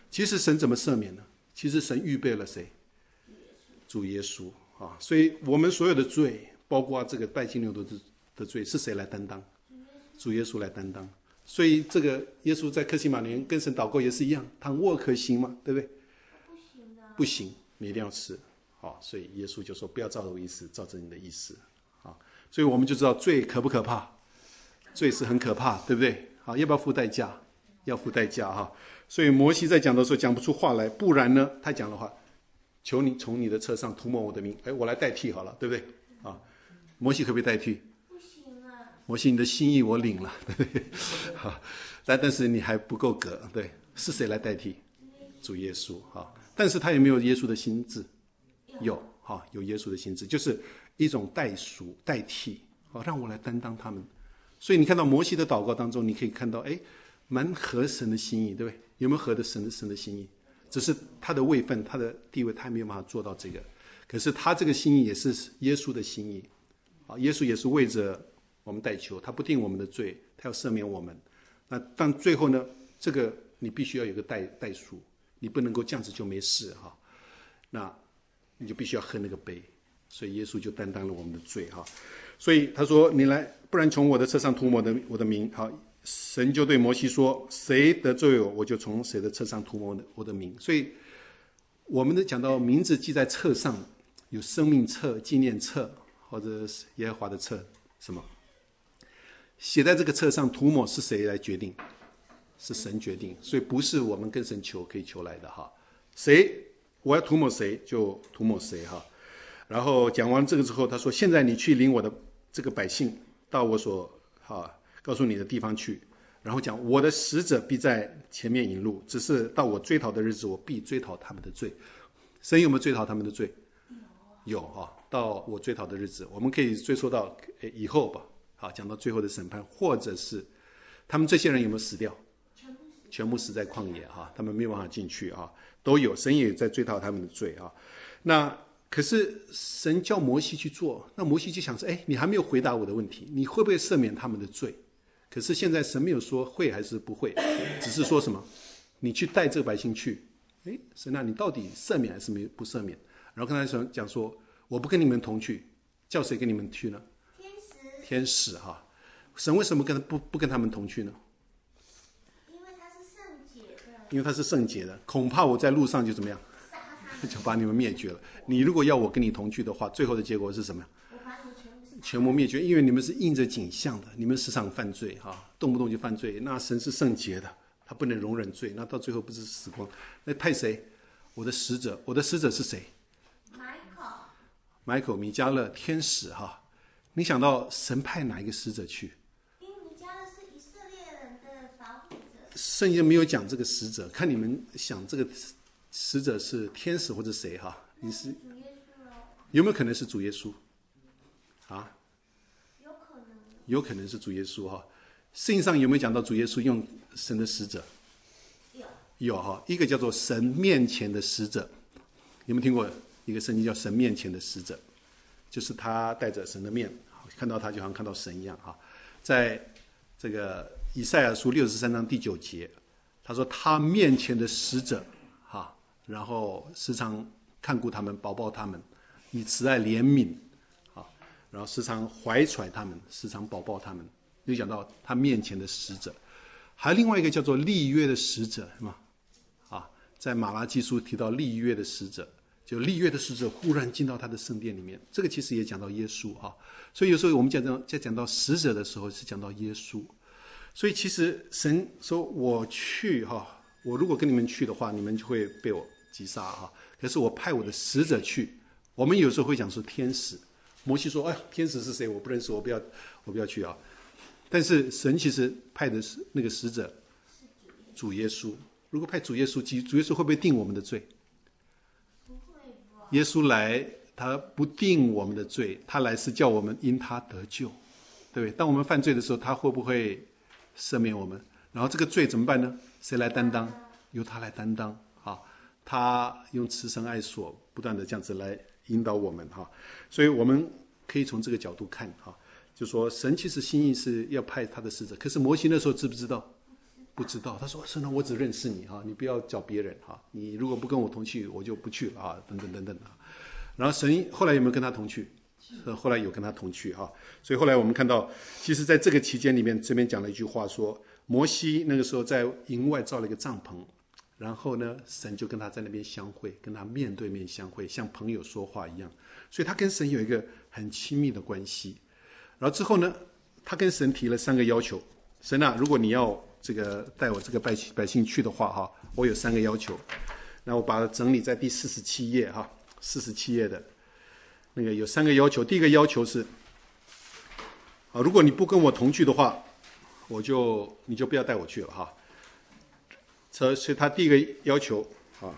其实神怎么赦免呢？其实神预备了谁？主耶稣啊！所以我们所有的罪，包括这个拜金牛犊的罪，是谁来担当？主耶稣来担当。所以这个耶稣在客西马尼跟神祷告也是一样，躺卧可行吗？对不对？ 不行的。 不行，你一定要吃。好，所以耶稣就说：“不要照着我意思，照着你的意思。”好，所以我们就知道罪可不可怕？罪是很可怕，对不对？好，要不要付代价？要付代价哈。所以摩西在讲的时候讲不出话来，不然呢，他讲的话，求你从你的车上涂抹我的名，哎，我来代替好了，对不对？啊，摩西可不可以代替？ 不行啊。 摩西，你的心意我领了，对不对？好，但但是你还不够格，对，是谁来代替？主耶稣哈，但是他也没有耶稣的心智。有哈，有耶稣的心智，就是一种代赎代替，好，让我来担当他们。所以你看到摩西的祷告当中，你可以看到，哎，蛮合神的心意，对不对？有没有合的神的神的心意？只是他的位分、他的地位，他还没有办法做到这个。可是他这个心意也是耶稣的心意，啊，耶稣也是为着我们代求，他不定我们的罪，他要赦免我们。那但最后呢，这个你必须要有个代代赎，你不能够这样子就没事哈。那你就必须要喝那个杯，所以耶稣就担当了我们的罪哈。所以他说：“你来，不然从我的车上涂抹的我的名。”好，神就对摩西说：“谁得罪我，我就从谁的车上涂抹我的名。”所以我们的讲到名字记在册上，有生命册、纪念册，或者是耶和华的册，什么写在这个册上，涂抹是谁来决定？是神决定，所以不是我们跟神求可以求来的哈。谁？我要涂抹谁就涂抹谁哈。然后讲完这个之后，他说：“现在你去领我的这个百姓到我所哈告诉你的地方去。然后讲我的使者必在前面引路，只是到我追讨的日子，我必追讨他们的罪。”神有没有追讨他们的罪？有哈。到我追讨的日子，我们可以追溯到以后吧。好，讲到最后的审判，或者是他们这些人有没有死掉？全部死在旷野哈，他们没有办法进去啊。都有，神也在追讨他们的罪啊。那可是神叫摩西去做，那摩西就想说：“哎，你还没有回答我的问题，你会不会赦免他们的罪？”可是现在神没有说会还是不会，只是说什么？你去带这个百姓去。哎，神啊，你到底赦免还是没不赦免？然后跟他说讲说：“我不跟你们同去，叫谁跟你们去呢？” 天使。 天使哈，神为什么跟他不不跟他们同去呢？因为他是圣洁的，恐怕我在路上就怎么样，就把你们灭绝了。你如果要我跟你同去的话，最后的结果是什么？ 我把你全部全部灭绝，因为你们是印着景象的，你们时常犯罪哈，动不动就犯罪。那神是圣洁的，他不能容忍罪，那到最后不是死光？那派谁？我的使者，我的使者是谁？ 买口。 买口米迦勒天使哈，你想到神派哪一个使者去？圣经没有讲这个使者，看你们想这个使者是天使或者谁哈？你是有没有可能是主耶稣？啊？ 有可能。 有可能是主耶稣哈。圣经上有没有讲到主耶稣用神的使者？ 有。 有哈，一个叫做神面前的使者，有没有听过一个圣经叫神面前的使者？就是他带着神的面，看到他就好像看到神一样哈。在这个以赛亚书六十三章第九节，他说他面前的使者哈，然后时常看顾他们，保抱他们，以慈爱怜悯啊，然后时常怀揣他们，时常保抱他们。就讲到他面前的使者，还有另外一个叫做立约的使者，是吗？啊，在马拉基书提到立约的使者，就立约的使者忽然进到他的圣殿里面，这个其实也讲到耶稣啊。所以有时候我们讲到在讲到使者的时候，是讲到耶稣。所以其实神说我去哈，我如果跟你们去的话，你们就会被我击杀哈。可是我派我的使者去，我们有时候会讲说天使。摩西说：“哎，天使是谁？我不认识，我不要，我不要去啊。”但是神其实派的是那个使者，主耶稣。如果派主耶稣，主耶稣会不会定我们的罪？ 不会吧。 耶稣来，他不定我们的罪，他来是叫我们因他得救，对不对？当我们犯罪的时候，他会不会赦免我们？然后这个罪怎么办呢？谁来担当？由他来担当啊！他用慈神爱所不断的这样子来引导我们哈。所以我们可以从这个角度看哈，就说神其实心意是要派他的使者，可是摩西那时候知不知道？ 不知道。他说：“神啊，我只认识你哈，你不要叫别人哈。你如果不跟我同去，我就不去了啊，等等等等啊。”然后神后来有没有跟他同去？后来有跟他同去哈。所以后来我们看到，其实在这个期间里面，这边讲了一句话说，摩西那个时候在营外造了一个帐篷，然后呢，神就跟他在那边相会，跟他面对面相会，像朋友说话一样。所以他跟神有一个很亲密的关系。然后之后呢，他跟神提了三个要求。神啊，如果你要这个带我这个百姓百姓去的话哈，我有三个要求。那我把它整理在第四十七页哈，四十七页的那个有三个要求。第一个要求是，啊，如果你不跟我同去的话，我就你就不要带我去了哈。所以他第一个要求啊，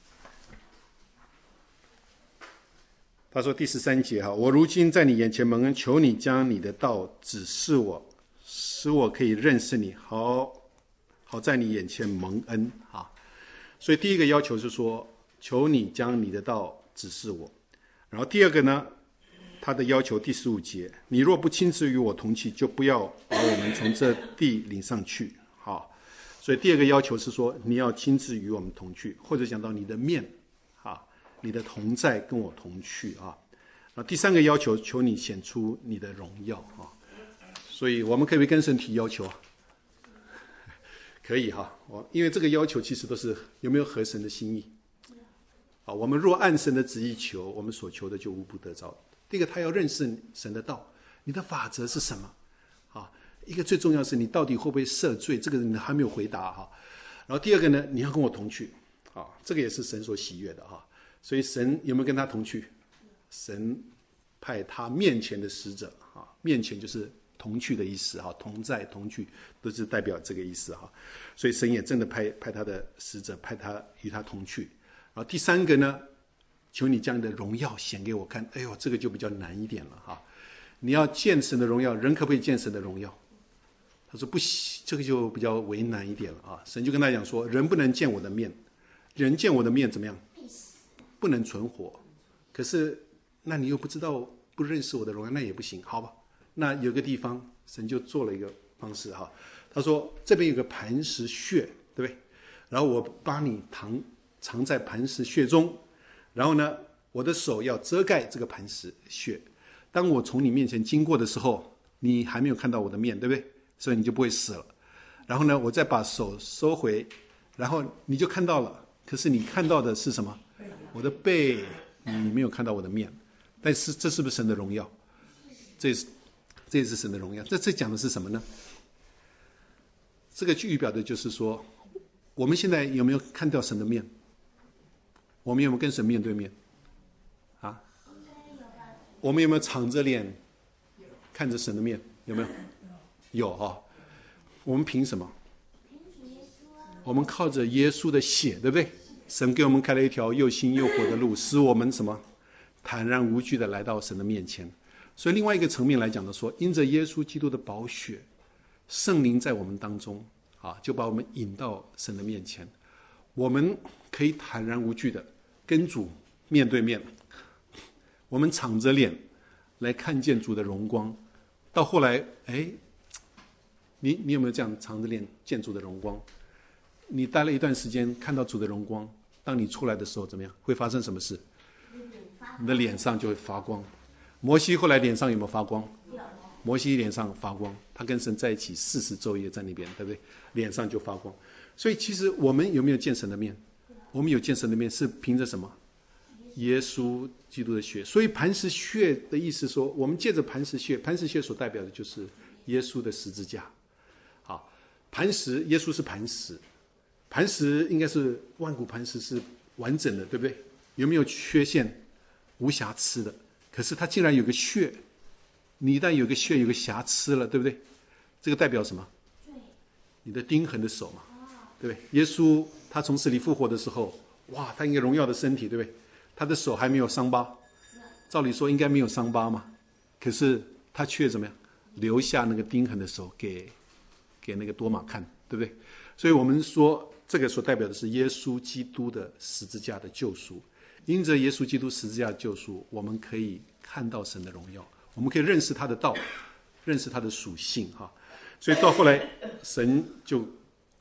他说第十三节哈，我如今在你眼前蒙恩，求你将你的道指示我，使我可以认识你，好好在你眼前蒙恩啊。所以第一个要求是说，求你将你的道指示我。然后第二个呢，他的要求第十五节，你若不亲自与我同去，就不要把我们从这地领上去。好，所以第二个要求是说，你要亲自与我们同去，或者讲到你的面啊，你的同在跟我同去啊。然后第三个要求，求你显出你的荣耀啊。所以我们可不可以跟神提要求啊？可以哈，我因为这个要求其实都是有没有合神的心意啊？我们若按神的旨意求，我们所求的就无不得着。第一个，他要认识神的道，你的法则是什么啊？一个最重要的是你到底会不会赦罪，这个你还没有回答哈。然后第二个呢，你要跟我同去啊，这个也是神所喜悦的哈。所以神有没有跟他同去？神派他面前的使者啊，面前就是同去的意思哈，同在同去都是代表这个意思哈。所以神也真的派派他的使者，派他与他同去。然后第三个呢，求你将你的荣耀显给我看。哎呦，这个就比较难一点了哈。你要见神的荣耀，人可不可以见神的荣耀？他说不行，这个就比较为难一点了啊。神就跟他讲说，人不能见我的面，人见我的面怎么样？不能存活。可是那你又不知道，不认识我的荣耀，那也不行，好吧？那有个地方，神就做了一个方式哈。他说这边有个磐石穴，对不对？然后我把你藏藏在磐石穴中，然后呢，我的手要遮盖这个磐石穴。当我从你面前经过的时候，你还没有看到我的面，对不对？所以你就不会死了。然后呢，我再把手收回，然后你就看到了。可是你看到的是什么？我的背，你没有看到我的面。但是这是不是神的荣耀？这也是这也是神的荣耀。这这讲的是什么呢？这个预表的就是说，我们现在有没有看到神的面？我们有没有跟神面对面？啊？我们有没有敞着脸看着神的面？有没有？有哈、哦。我们凭什么？我们靠着耶稣的血，对不对？神给我们开了一条又新又活的路，使我们什么？坦然无惧的来到神的面前。所以另外一个层面来讲的说，因着耶稣基督的宝血，圣灵在我们当中啊，就把我们引到神的面前，我们可以坦然无惧的跟主面对面，我们敞着脸来看见主的荣光。到后来，哎，你你有没有这样敞着脸见主的荣光？你待了一段时间，看到主的荣光，当你出来的时候，怎么样？会发生什么事？你的脸上就会发光。摩西后来脸上有没有发光？摩西脸上发光，他跟神在一起四十昼夜在那边，对不对？脸上就发光。所以其实我们有没有见神的面？我们有见神的面是凭着什么？耶稣基督的血。所以磐石穴的意思说，我们借着磐石穴，磐石穴所代表的就是耶稣的十字架。好，磐石，耶稣是磐石，磐石应该是万古磐石是完整的，对不对？有没有缺陷？无瑕疵的。可是它竟然有个穴，你一旦有个穴有个瑕疵了，对不对？这个代表什么？你的钉痕的手嘛，对不对？耶稣他从死里复活的时候，哇，他应该荣耀的身体，对不对？他的手还没有伤疤，照理说应该没有伤疤嘛，可是他却怎么样？留下那个钉痕的手给给那个多马看，对不对？所以我们说这个所代表的是耶稣基督的十字架的救赎。因着耶稣基督十字架的救赎，我们可以看到神的荣耀，我们可以认识他的道，认识他的属性哈。所以到后来，神就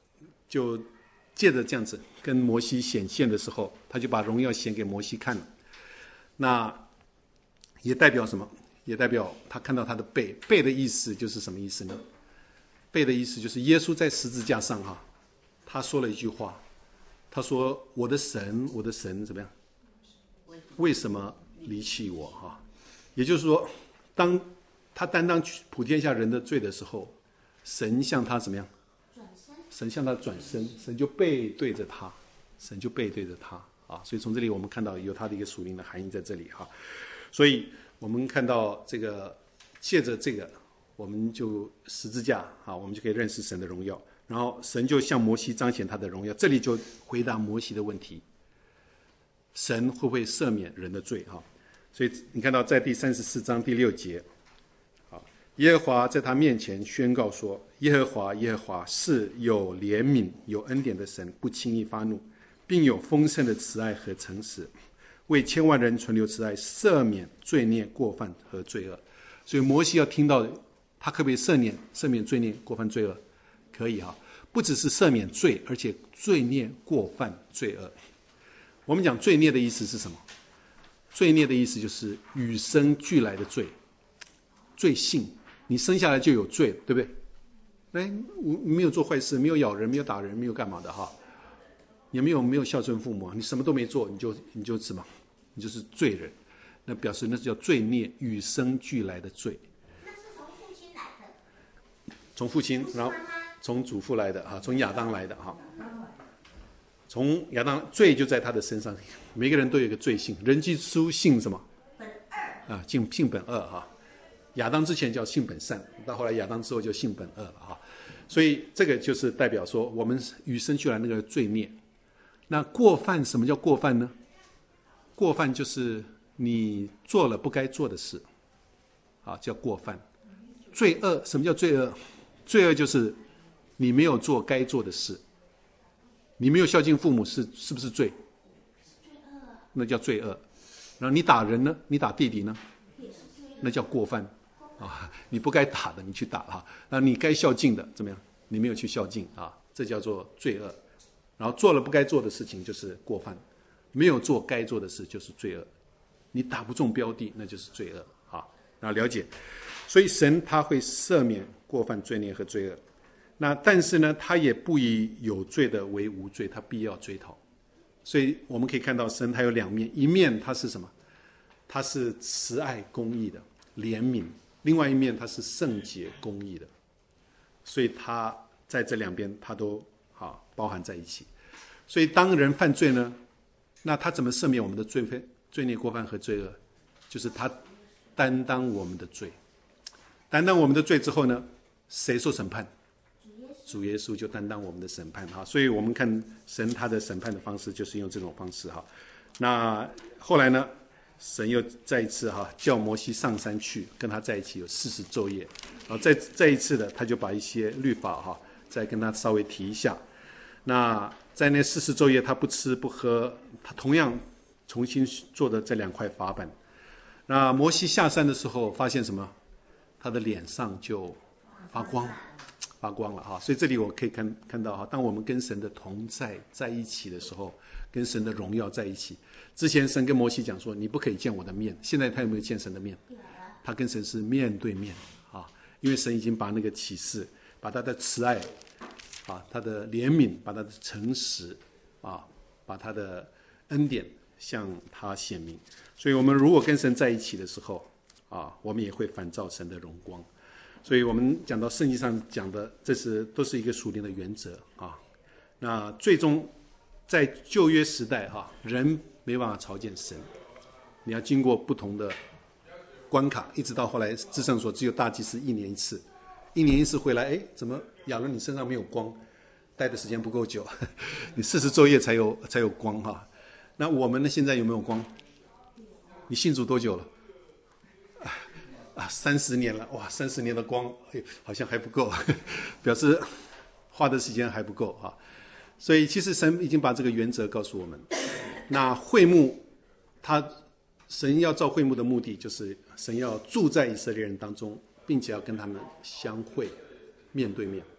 就借着这样子跟摩西显现的时候，他就把荣耀显给摩西看了。那也代表什么？也代表他看到他的背。背的意思就是什么意思呢？背的意思就是耶稣在十字架上哈，他说了一句话，他说：“我的神，我的神怎么样？为什么离弃我？”哈，也就是说，当他担当普天下人的罪的时候，神向他怎么样？神向他转身，神就背对着他，神就背对着他啊！所以从这里我们看到有他的一个属灵的含义在这里哈。所以我们看到这个，借着这个，我们就十字架啊，我们就可以认识神的荣耀。然后神就向摩西彰显他的荣耀。这里就回答摩西的问题：神会不会赦免人的罪？哈，所以你看到在第三十四章第六节。耶和华在他面前宣告说：耶和华耶和华是有怜悯有恩典的神，不轻易发怒，并有丰盛的慈爱和诚实，为千万人存留慈爱，赦免罪孽过犯和罪恶。所以摩西要听到他可不可以赦免赦免罪孽过犯罪恶？可以哈，不只是赦免罪，而且罪孽过犯罪恶。我们讲罪孽的意思是什么？罪孽的意思就是与生俱来的罪，罪性。你生下来就有罪，对不对？哎，你没有做坏事，没有咬人，没有打人，没有干嘛的哈，也没有没有孝顺父母，你什么都没做，你就你就什么，你就是罪人。那表示那是叫罪孽，与生俱来的罪。 那是从父亲来的。 从父亲，然后从祖父来的哈，从亚当来的哈。从亚当罪就在他的身上，每个人都有一个罪性。人之初性什么？ 本恶。 啊，性性本恶哈。亚当之前叫性本善，到后来亚当之后就性本恶了哈，所以这个就是代表说我们与生俱来那个罪孽。那过犯，什么叫过犯呢？过犯就是你做了不该做的事，啊，叫过犯。罪恶，什么叫罪恶？罪恶就是你没有做该做的事，你没有孝敬父母是是不是罪？那叫罪恶。然后你打人呢？你打弟弟呢？那叫过犯。啊，你不该打的你去打哈，那你该孝敬的怎么样？你没有去孝敬啊，这叫做罪恶。然后做了不该做的事情就是过犯，没有做该做的事就是罪恶。你打不中标的，那就是罪恶啊。那了解，所以神他会赦免过犯、罪孽和罪恶。那但是呢，他也不以有罪的为无罪，他必要追讨。所以我们可以看到，神他有两面，一面他是什么？他是慈爱公义的怜悯。另外一面，它是圣洁公义的，所以它在这两边，它都啊包含在一起。所以当人犯罪呢，那他怎么赦免我们的罪罪孽过犯和罪恶？就是他担当我们的罪，担当我们的罪之后呢，谁受审判？主耶稣就担当我们的审判哈。所以我们看神他的审判的方式，就是用这种方式哈。那后来呢？神又再一次哈叫摩西上山去跟他在一起有四十昼夜，然后再再一次的他就把一些律法哈再跟他稍微提一下。那在那四十昼夜他不吃不喝，他同样重新做的这两块法板。那摩西下山的时候发现什么？他的脸上就发光，发光了哈。所以这里我可以看看到哈，当我们跟神的同在在一起的时候，跟神的荣耀在一起。之前神跟摩西讲说，你不可以见我的面。现在他有没有见神的面？他跟神是面对面啊，因为神已经把那个启示，把他的慈爱啊，他的怜悯，把他的诚实啊，把他的恩典向他显明。所以我们如果跟神在一起的时候啊，我们也会反照神的荣光。所以我们讲到圣经上讲的，这是都是一个属灵的原则啊。那最终在旧约时代哈，人没办法朝见神，你要经过不同的关卡，一直到后来至圣所只有大祭司一年一次，一年一次回来，哎，怎么亚伦你身上没有光？待的时间不够久，你四十昼夜才有才有光哈。那我们呢？现在有没有光？你信主多久了？啊，三十年了，哇，三十年的光，哎，好像还不够，表示花的时间还不够啊。所以其实神已经把这个原则告诉我们。那会幕，他神要造会幕的目的，就是神要住在以色列人当中，并且要跟他们相会，面对面。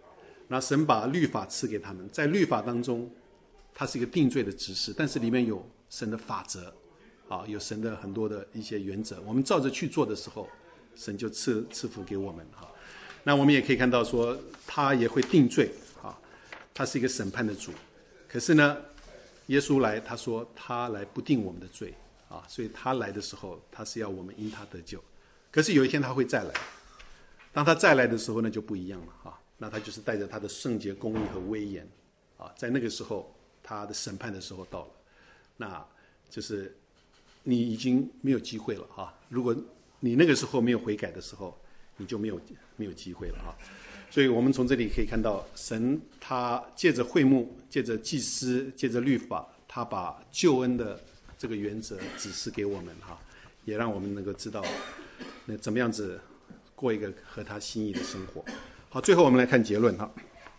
那神把律法赐给他们，在律法当中，它是一个定罪的指示，但是里面有神的法则，啊，有神的很多的一些原则，我们照着去做的时候，神就赐赐福给我们哈。那我们也可以看到说，他也会定罪啊，他是一个审判的主。可是呢，耶稣来，他说他来不定我们的罪啊，所以他来的时候，他是要我们因他得救。可是有一天他会再来，当他再来的时候，那就不一样了啊。那他就是带着他的圣洁、公义和威严啊，在那个时候，他的审判的时候到了，那就是你已经没有机会了啊。如果你那个时候没有悔改的时候，你就没有没有机会了啊。所以我们从这里可以看到，神他借着会幕，借着祭司，借着律法，他把救恩的这个原则指示给我们哈，也让我们能够知道那怎么样子过一个合他心意的生活。好，最后我们来看结论哈。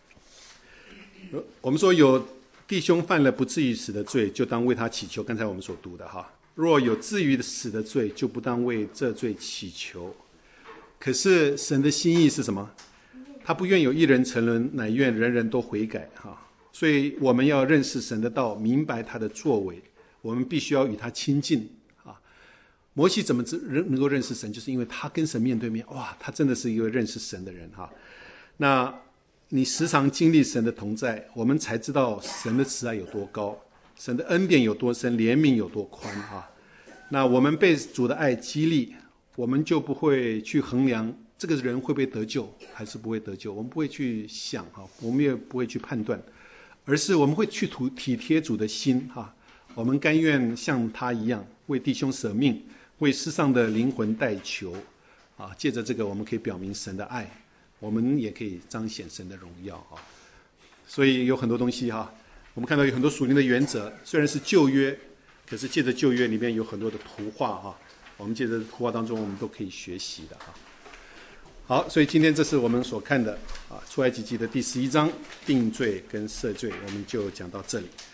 我们说有弟兄犯了不至于死的罪，就当为他祈求。刚才我们所读的哈，若有至于死的罪，就不当为这罪祈求。可是神的心意是什么？他不愿有一人沉沦，乃愿人人都悔改哈。所以我们要认识神的道，明白他的作为，我们必须要与他亲近啊。摩西怎么能够认识神？就是因为他跟神面对面，哇，他真的是一个认识神的人哈。那你时常经历神的同在，我们才知道神的慈爱有多高，神的恩典有多深，怜悯有多宽啊。那我们被主的爱激励，我们就不会去衡量这个人会不会得救，还是不会得救，我们不会去想哈，我们也不会去判断，而是我们会去体贴主的心哈。我们甘愿像他一样，为弟兄舍命，为世上的灵魂代求啊。借着这个，我们可以表明神的爱，我们也可以彰显神的荣耀啊。所以有很多东西哈，我们看到有很多属灵的原则，虽然是旧约，可是借着旧约里面有很多的图画哈，我们借着图画当中，我们都可以学习的哈。好，所以今天这是我们所看的啊，出埃及记的第十一章定罪跟赦罪，我们就讲到这里。